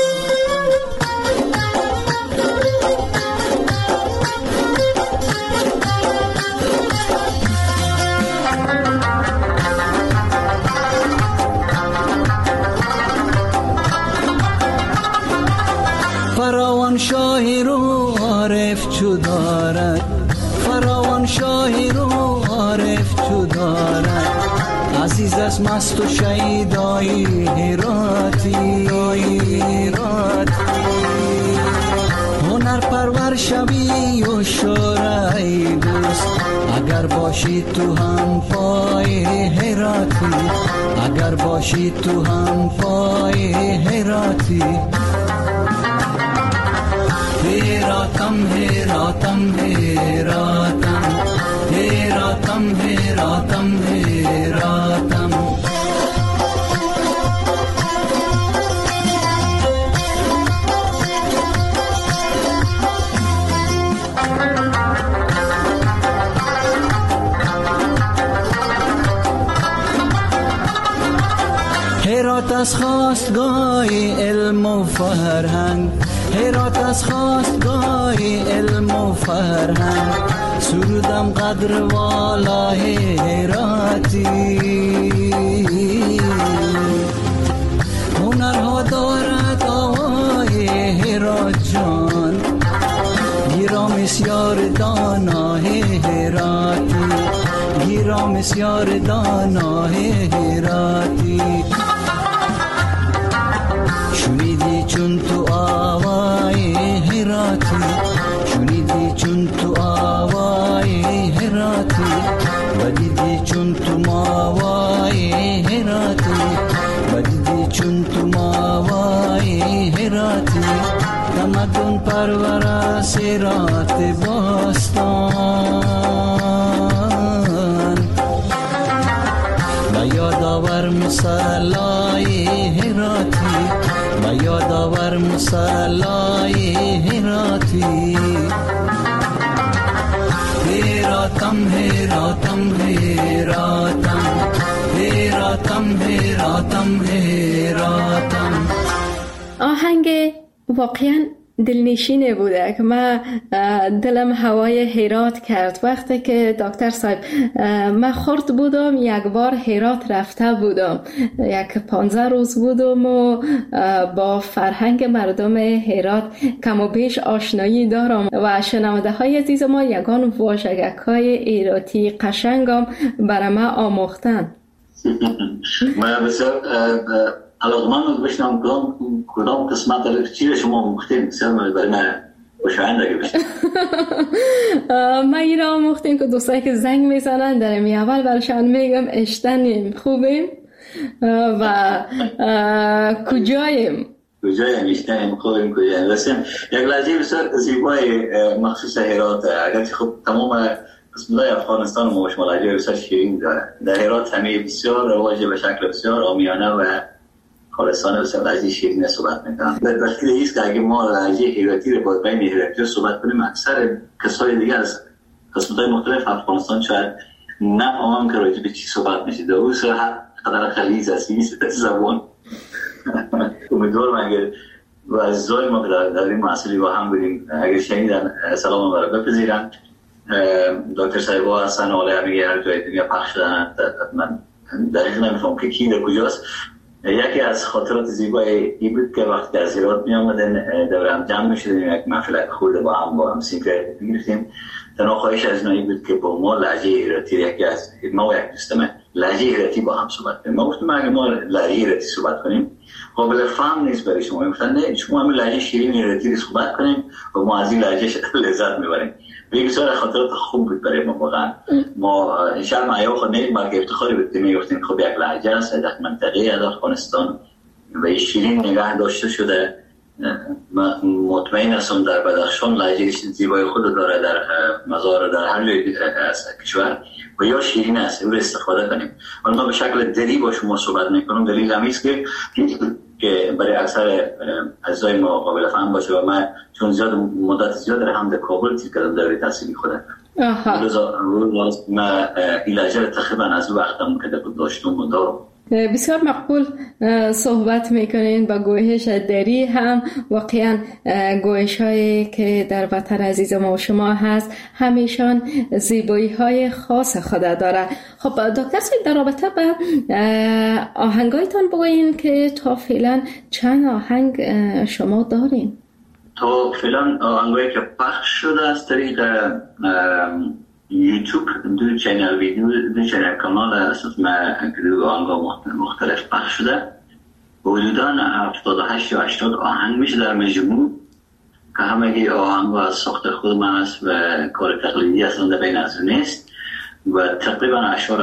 فراوان شاهی رو عارف چو دارد، فراوان شاهی رو عارف چو دارد. عزیز از مست و شیدای هیراتی، هنر پرور شوی و شورای دوست. اگر باشی تو هم پای هیراتی، اگر باشی تو هم پای هیراتی. هیراتم هیراتم هیراتم، هیراتم هیراتم هیراتم. هیرات از خواستگاه علم و فرهنگ، هیرات از خواستگاه علم و فرهنگ. سرودم قدر والای هیراتی، هنرها دارد آوای هیرات جان. گیرا مسیار دانای هیراتی، گیرا مسیار دانای هیراتی. شنیدی چون تو آوای هیراتی، شنیدی چون تو آوای هیراتی، بدیدی چون تو ماوای هیراتی، بدیدی چون تو ماوای هیراتی. تمدن پرور سیرات باستان، و یادآور مصلای هیراتی، و یادآور مصلای هیراتی. هیراتم هیراتم هیراتم، هیراتم هیراتم هیراتم. آهنگ واقعا دلنشینه بوده که من دلم هوای هرات کرد. وقتی که دکتر صاحب من خرد بودم، یک بار هرات رفته بودم، یک 15 روز بودم و با فرهنگ مردم هرات کم و بیش آشنایی دارم و شنونده های عزیز ما یگان واژگک های ایراتی قشنگم برای من آموختن. من بسیار علاقمند بشنم کدام قسمت رو چی شما مختیم بسیار برای من خوشایند اگه بشنم. من این را مختیم که دوستایی که زنگ میزنن در می اول برشان میگم اشتنیم خوبیم و کجاییم اشتنیم خوبیم کجاییم. رسیم یک لحظه بسیار زیبای مخصوص هرات. اگرچه خب تمام قسمت‌های افغانستان ما شما لحظه بسیار شیرین داره. در هرات همه بسیار رواج به شکل بسیار عامیانه و خالصانه بسیار لحظه شیرین صحبت میکنم. به دلیل ایست که اگه ما لحظه هراتی رو با بین هراتی صحبت کنیم، اکثر کسای دیگه از قسمت‌های مختلف افغانستان شاید نفهمم که راجع به چی صحبت میشه. دوست قدر خلیز است نیست زبان. امیدوارم اگر و عزیزای ما در این محصولی با هم بودیم اگر شنیدن سلام برای بپذیرن. دکتر صاحبا هستن و همه هر جای دنیا پخش شدن. من دقیق نمیفهم که کی در کجاست. یکی از خاطرات زیبای این بود که وقتی از هرات می آمدن دور هم جمع می شدیم، یک محفل خورده با هم سیگار می‌گرفتیم تنها خواهش از نایی بود که با ما لهجه ایراتی یکی از ما و یک دوستم لهجه ایراتی با هم صحبت کنیم. ما گفتم اگه ما لهجه ایراتی صحبت کنیم قابل فهم نیست برای شما. گفتن نه شما همین لهجه شیرین ایراتی صحبت کنیم و ما از این لهجه لذت میبریم. بسیار خاطرات خوب بود برای ما واقعا. ما ان شاء الله ما خود نیم که افتخاری بود میگفتیم خب یک لهجه است در منطقه از افغانستان و شیرین نگاه داشته شده. مطمئن هستم در بدخشان لهجه زیبای خود داره، در مزار، در هر جای از کشور و یا شیرین است او استفاده کنیم. ما به شکل دلی با شما صحبت میکنم. دلیل همین است که برای اکثر عزیزای ما قابل فهم باشه و من چون زیاد مدت زیاد در هم در کابل تیر کردم دوره تحصیلی خودم. من این لهجه تقریبا از وقتم که داشتم و دارم. بسیار مقبول صحبت میکنین. با گویش دری هم واقعا گویش هایی که در وطن عزیز ما و شما هست همیشان زیبایی های خاص خود داره. خب دکتر صاحب در رابطه به آهنگایتان بگوین که تا فعلا چند آهنگ شما دارین؟ تا فعلا آهنگایی که پخش شده از طریق یوتیوب دو چینل ویدیو، دو چینل کانال اساس ما دو آهنگ مختلف پخش شده. حدوداً 78 یا 80 آهنگ میشه در مجموع که همه آهنگ از ساخت خود من است و کار تقلیدی اصلا بین از او نیست و تقریبا اکثر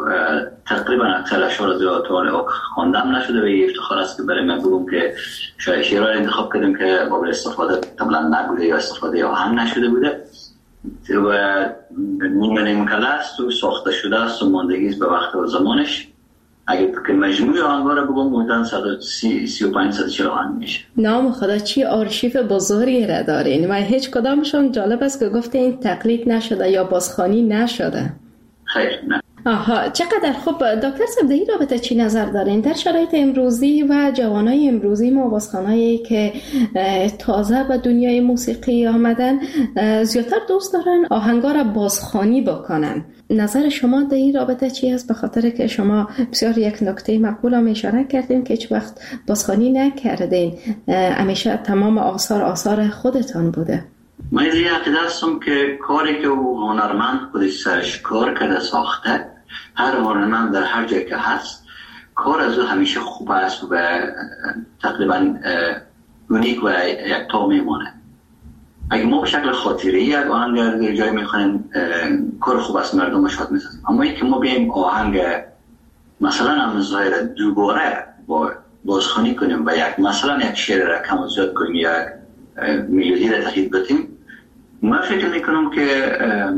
اشعار از او تا خواندم نشده و افتخار است که برای من بگم که شاید شعرها انتخاب کردیم که قابل استفاده قبلا نبوده یا استفاده آهنگ نشده بوده و نیمه کله است و ساخته شده است و ماندگی است به وقت و زمانش. اگر که مجموع آهنگ‌ها رو بگم بودن 135-140 آهنگ میشه. نام خدا چی آرشیو بزرگی را دارین و هیچ کدامشون جالب است که گفته این تقلید نشده یا بازخوانی نشده. خیر نه. آها چقدر خوب. دکتر صاحب در این رابطه چی نظر دارین؟ در شرایط امروزی و جوانای امروزی ما بازخوانایی که تازه به دنیای موسیقی آمدن زیادتر دوست دارن آهنگا را بازخوانی بکنن. نظر شما در این رابطه چی است؟ به خاطر که شما بسیار یک نکته مقبول هم اشاره کردین که هیچ وقت بازخوانی نکردین، همیشه تمام آثار خودتان بوده. من از این عقیده هستم که کاری که هنرمند خودش سرش کار کرده ساخته، هر هنرمند در هر جای که هست کار از او همیشه خوب است و تقریبا اونیک و یکتا میمونه. اگه ما به شکل خاطره یک آهنگ در جای میخوانیم کار خوب است مردم شاد میسازیم، اما این که ما بیاییم آهنگ مثلا هم ظاهر دوباره بازخوانی کنیم و مثلا یک شعر را کم و زیاد کنیم یا میلودی را تغییر بدیم، من فکر میکنم که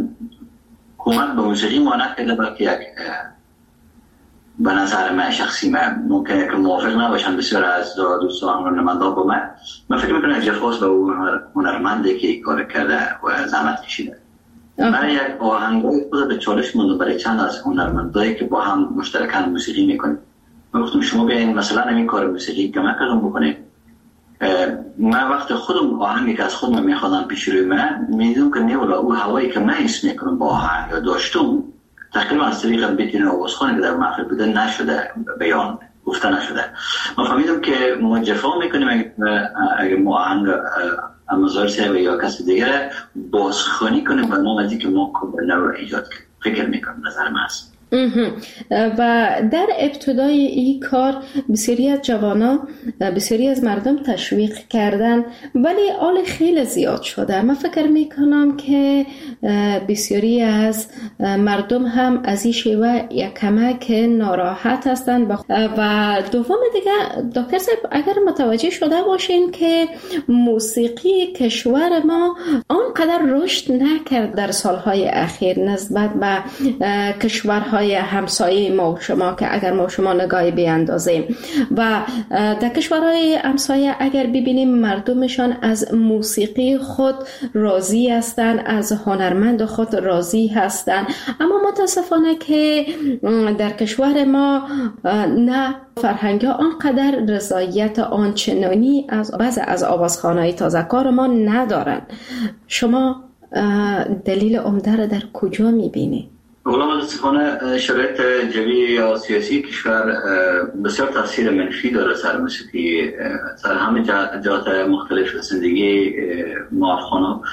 کمک به موسیقی ما نکرده بلکه یک به نظر من شخصی من ممکنه که موافق نباشن بسیار از دوستان هنرمندان با من فکر میکنم جفاس به اون هنرمنده که کار کرده و زحمت کشیده. من یک آهنگای خود به چالش موندم برای چند از هنرمندایی که با هم مشترکاً موسیقی میکنیم. من گفتم شما بیاین مثلا این کار موسیقی کمک کردم بکنید. من وقت خودم آهنگی که از خودم میخوادم پیش روی من میدونم که نه او هوایی که من حس میکنم با آهنگ یا داشتم تقریبا از طریق بیتین آوازخوانی که در محفل بوده نشده، بیان گفته نشده. ما فهمیدم که ما جفا میکنیم اگر ما آهنگ امازار صاحب یا کسی دیگر بازخوانی کنیم به نام ازی که ما کمبرنه رو ایجاد کنیم. فکر میکنم نظر من است. و در ابتدای این کار بسیاری از جوانا بسیاری از مردم تشویق کردن ولی آل خیلی زیاد شده. من فکر میکنم که بسیاری از مردم هم از این شیوه یک کمک ناراحت هستند و دوم دیگه دکتر صاحب اگر متوجه شده باشین که موسیقی کشور ما آنقدر رشد نکرد در سالهای اخیر نسبت به کشورهای همسایه ما و شما که اگر ما و شما نگاهی بیاندازیم و در کشورهای همسایه اگر ببینیم مردمشان از موسیقی خود راضی هستند، از هنرمند خود راضی هستند، اما متاسفانه که در کشور ما نه فرهنگ ها آنقدر رضایت آنچنانی از بعض از آوازخوان‌های تازه‌کار ما ندارن. شما دلیل عمده را در کجا می‌بینید؟ اولا متاسفانه شرایط جوی یا سیاسی کشور بسیار تاثیر منفی داره سر موسیقی، سر همه جهات مختلف زندگی ما افغانا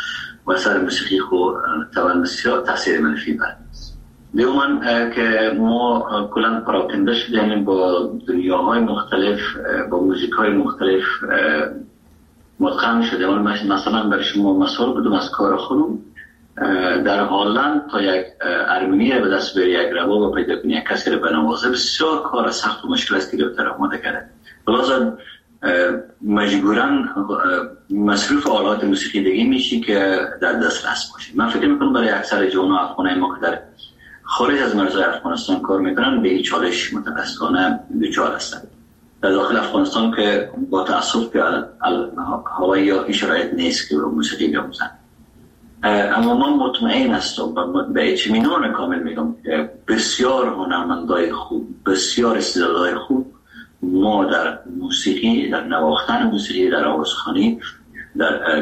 و سر موسیقی خود توان بسیار تاثیر منفی دارد. دومان که ما کلا پراکنده شدیم با دنیاهای مختلف، با موزیک‌های مختلف متقن شدیم. مثلا برای شما مثال بدم از کار خودم، در هلند تا یک ارمنی به دست بری، یک رباب پیدا کنی، یک کسی رو بنوازه، بسیار کار سخت و مشکل است که دکتر آماده کرده. لازم مجبوراً مصروف آلات موسیقی دیگه میشی که در دسترس باشه. من فکر میکنم برای اکثر جوانان افغانای ما که در خارج از مرزهای افغانستان کار میکنن به این چالش متاسفانه دچار هستند. در داخل افغانستان که با تأسف که هوایی یا این شرایط نیست که موسیقی بیاموزن. اما من مطمئن هستم و به اطمینان کامل میگم که بسیار هنرمندای خوب، بسیار استعدادهای خوب ما در موسیقی، در نواختن موسیقی، در آوازخوانی، در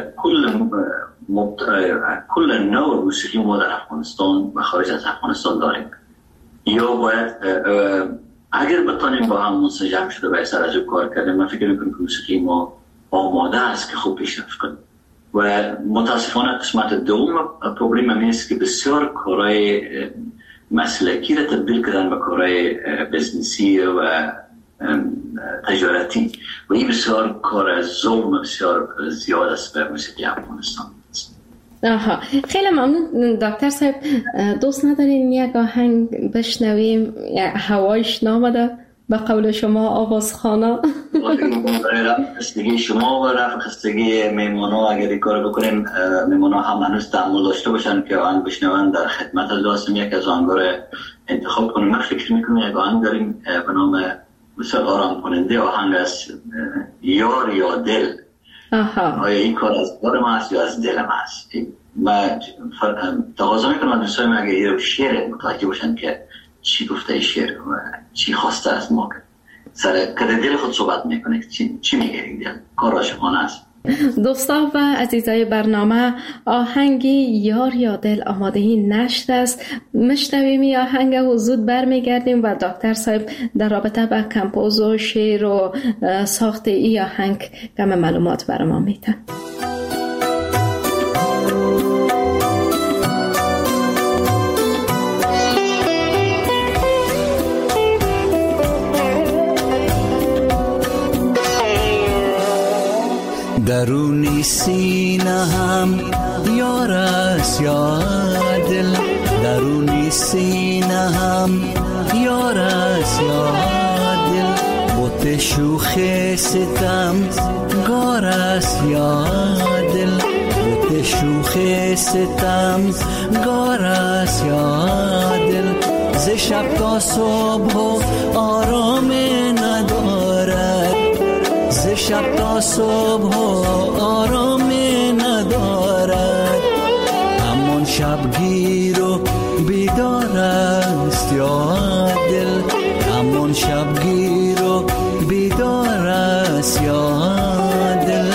کل نوع موسیقی ما در افغانستان و خارج از افغانستان داریم. یا باید اگر بتانیم با هم منسجم شده و سر از کار کردیم، من فکر میکنم که موسیقی ما آماده است که خوب پیشرفت کنیم. و متاسفانه قسمت دوم پروبلم همین است که بسیار کارهای مسلکی را تبدیل کردن به کارهای بزنسی و تجارتی و این بسیار کار ظلم بسیار زیاد است به موسیقی افغانستان. آها، خیلی ممنون دکتر صاحب. دوست ندارین یک آهنگ بشنویم؟ هوایش نامده به قول شما آوازخانه. خستگی شما و رفع خستگی میمونا اگر این کار بکنیم، میمونا هم هنوز تحمل داشته باشن که آهنگ بشنون در خدمت لازم یک از آهنگا رو انتخاب کنیم. من فکر میکنم یک آهنگ داریم به نام بسیار آرام کننده، آهنگ از یار یا دل. آیا این کار از کار ما است یا از دل ما است؟ من تقاضا میکنم دوستای من اگر این شعر متوجه باشن که چی گفته شعر و چی خواسته از ما، سر کده دل خود صحبت میکنه، چی میگه این دل، کار عاشقانه است. دوستان و عزیزای برنامه، آهنگی یار یا دل آمادهی نشت است. مشنویم این آهنگ و زود برمیگردیم و دکتر صاحب در رابطه با کمپوز و شعر و ساخت این آهنگ کم معلومات برای ما میتن. درونی سینه هم یار است یا دل، درونی سینه هم یار است یا دل، بوت شوخ ستم گار است یا دل، بوت شوخ ستم گار است یا دل، ز شب تا صبح آرام ندارد، ز شب تا صبح آرام ندارد، همون شبگیر و بیدار است یا دل، همون شبگیر و بیدار است یا دل.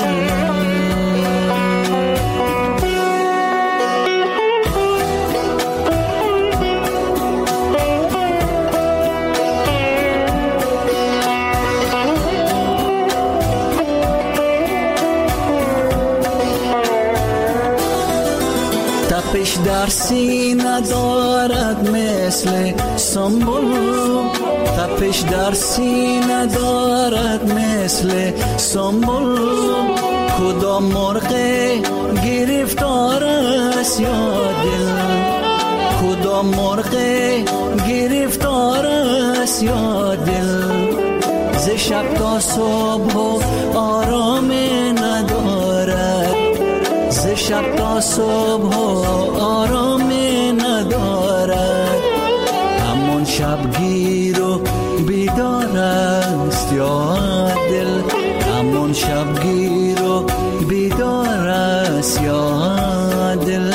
تپش در سینه دارد مثل سنبل، تپش در سینه دارد مثل سنبل، کدام مرغ گرفتار است یا دل، کدام مرغ گرفتار است یا دل، ز شب تا صبح آرام ندارد، ز شب تا صبح آرام ندارد، همون شبگیر و بیدار است یا دل، همون شبگیر و بیدار است یا دل.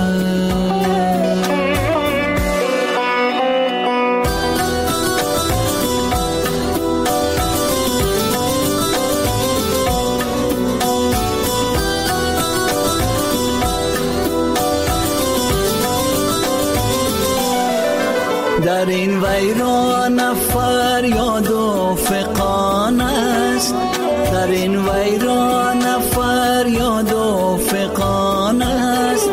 در این ویران فریاد و فغان است، در این ویران فریاد و فغان است،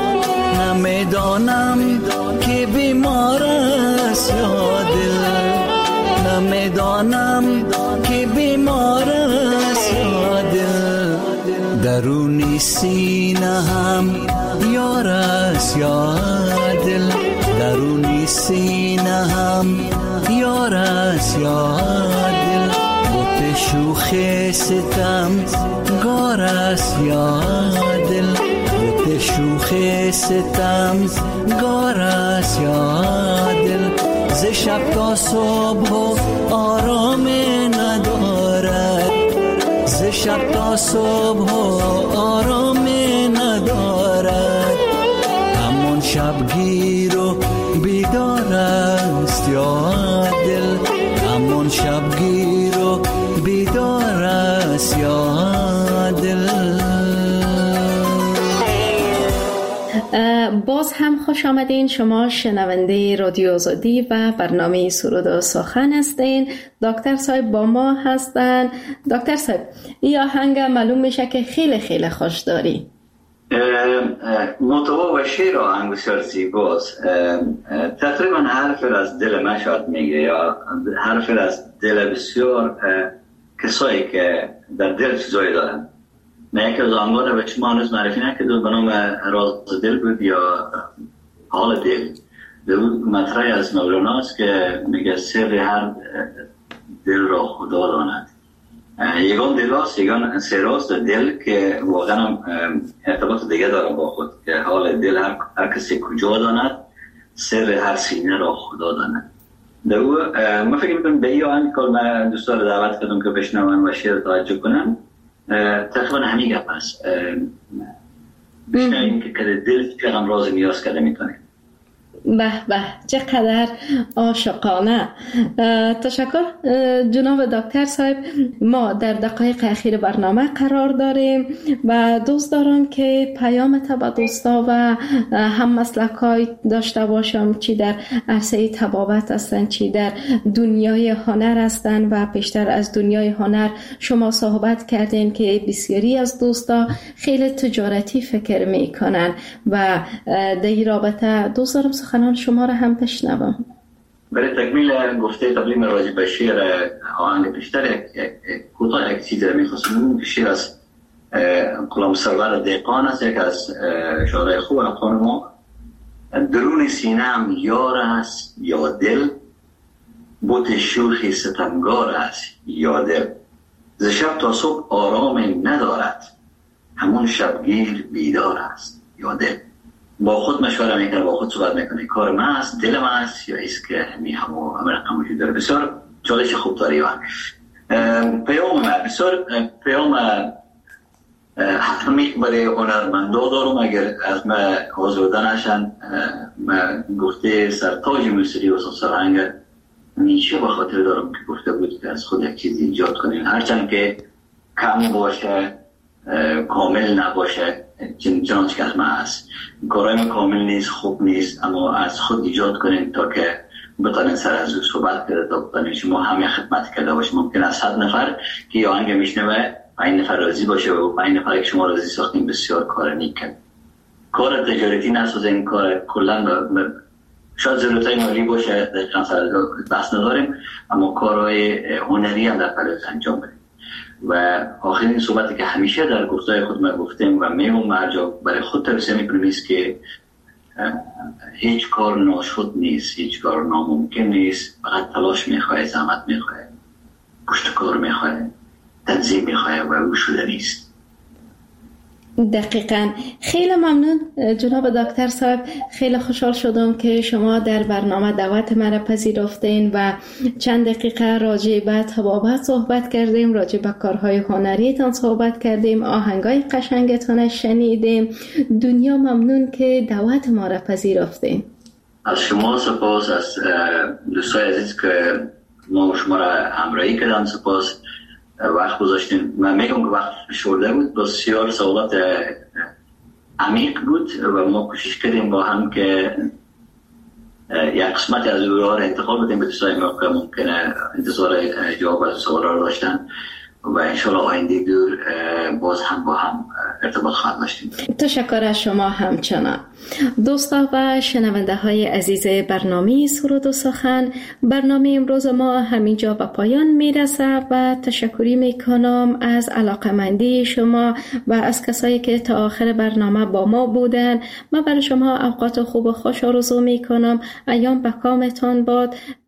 میدانم که بیمار است یا دل، درونی سینه هم یار است یا دل، درونی سینه هم یار است یا دل، بوت شوخ ستم گار است یا دل، بوت شوخ ستم گار است یا دل، ز شب تا صبح آرام ندارد، ز شب تا صبح آرام ندارد، همون شبگیر و بیدار است یا دل، همون شبگیر و بیدار است یا دل. باز هم خوش آمدین. شما شنونده رادیو آزادی و برنامه سرود و سخن هستین. دکتر صاحب با ما هستن. دکتر صاحب این آهنگ معلوم میشه که خیلی خیلی خوش داری. محتوا و شعر آهنگ بسیار زیباست. تقریبا حرف از دل من شاید میگه یا حرف از دل بسیار کسایی که در دل چیزایی دارن. نه یکی از آنها رو به شما هنوز معرفی نکرده به نام راز دل بود یا حال دل. مطرح از مولانا است که میگه سر هر دل را خدا داند. یگان دل است، یگان سراست دل که واقعا ارتباط دیگه داره با خود که حال دل هر کسی کجا داند، سر هر سینه را خدا داند. من فکر میکنم به این آهنگ که من دوستان رو دعوت کردم که بشنون و شعر توجه کنم، تقریبا همین گپ است. بشنویم که دل چقدر راز نیاز کرده میتونه. به به چقدر عاشقانه. تشکر جناب دکتر صاحب. ما در دقایق اخیر برنامه قرار داریم و دوست دارم که پیامت به دوستا و هم مسلکای داشته باشم، چی در عرصه طبابت هستن چی در دنیای هنر هستن. و پیشتر از دنیای هنر شما صحبت کردین که بسیاری از دوستا خیلی تجارتی فکر میکنن و در این رابطه دوست دارم سخنان شما را هم بشنوم. برای تکمیل گفته قبلی راجع به شعر آهنگ پیشتر کوتاه یک چیزی می‌خواستم که شعر از غلام سرور دهقان است، یک از شاعرای خوب افغان ما. درون سینه‌ام یار است یا دل، بوت شوخ ستمگار است یا دل، ز شب تا صبح آرام ندارد، همون شبگیر بیدار است یا دل. با خود مشوره میکنه، با خود صحبت میکنه، کار من است، دل من است یا ایست که همه رقم وجود داره. بسیار چالش خوب داری. پیام من بسیار پیام همیشه برای هنرمندا دارم. اگر از من آزرده نشن، من گفته سرتاج موسیقی و سرهنگ نیچه به خاطر دارم که گفته بود که از خود یک چیز ایجاد کنیم، هرچند که کم باشه، کامل نباشه، چنانچه که از من هست. کارهای من کامل نیست، خوب نیست، اما از خود ایجاد کنیم تا که بتانین سر از او صحبت کرده، تا بتانین شما همه خدمت کرده باشه. ممکن است 100 نفر که یه آهنگ میشنوه 5 نفر راضی باشه و 5 نفر که شما راضی ساختین بسیار کار نیک کرد. کار تجارتی نسازین، کار کلا شاید ضرورتای مالی باشه، دقیقا سر بحث نداریم، اما کارهای هنری هم در پرز انجام بدیم. و آخرین صحبتی که همیشه در گفتای خود ما گفتیم و میمون هر جا برای خود توصیه میکنیم است که هیچ کار ناشد نیست، هیچ کار ناممکن نیست، فقط تلاش میخواه، زحمت میخواه، پشت کار میخواه، تنظیم میخواه و او شده نیست. دقیقاً. خیلی ممنون جناب دکتر صاحب. خیلی خوشحال شدم که شما در برنامه دعوت مرا پذیرفتین و چند دقیقه راجع به طبابت صحبت کردیم، راجع به کارهای هنریتان صحبت کردیم، آهنگای قشنگتان شنیدیم. دنیا ممنون که دعوت ما را پذیرفتین. از شما سپاس، از دوستای عزیز که ما شما را همراهی کردن سپاس، وقت گذاشتین. من میگم که وقت شورده بود، بسیار سوالات عمیق بود و ما کوشش کردیم با هم که یک قسمت از او را انتخاب بدیم به دوستای ما که ممکنه انتظار جواب از سوال را داشتن و انشالله آینده دور باز هم با هم ارتباط خواهد داشتیم. تشکر از شما همچنان. دوستا و شنونده های عزیز برنامه سرود و سخن، برنامه امروز ما همینجا به پایان میرسه و تشکری میکنم از علاقمندی شما و از کسایی که تا آخر برنامه با ما بودن. من برای شما اوقات خوب و خوش آرزو میکنم. ایام به کامتان باد.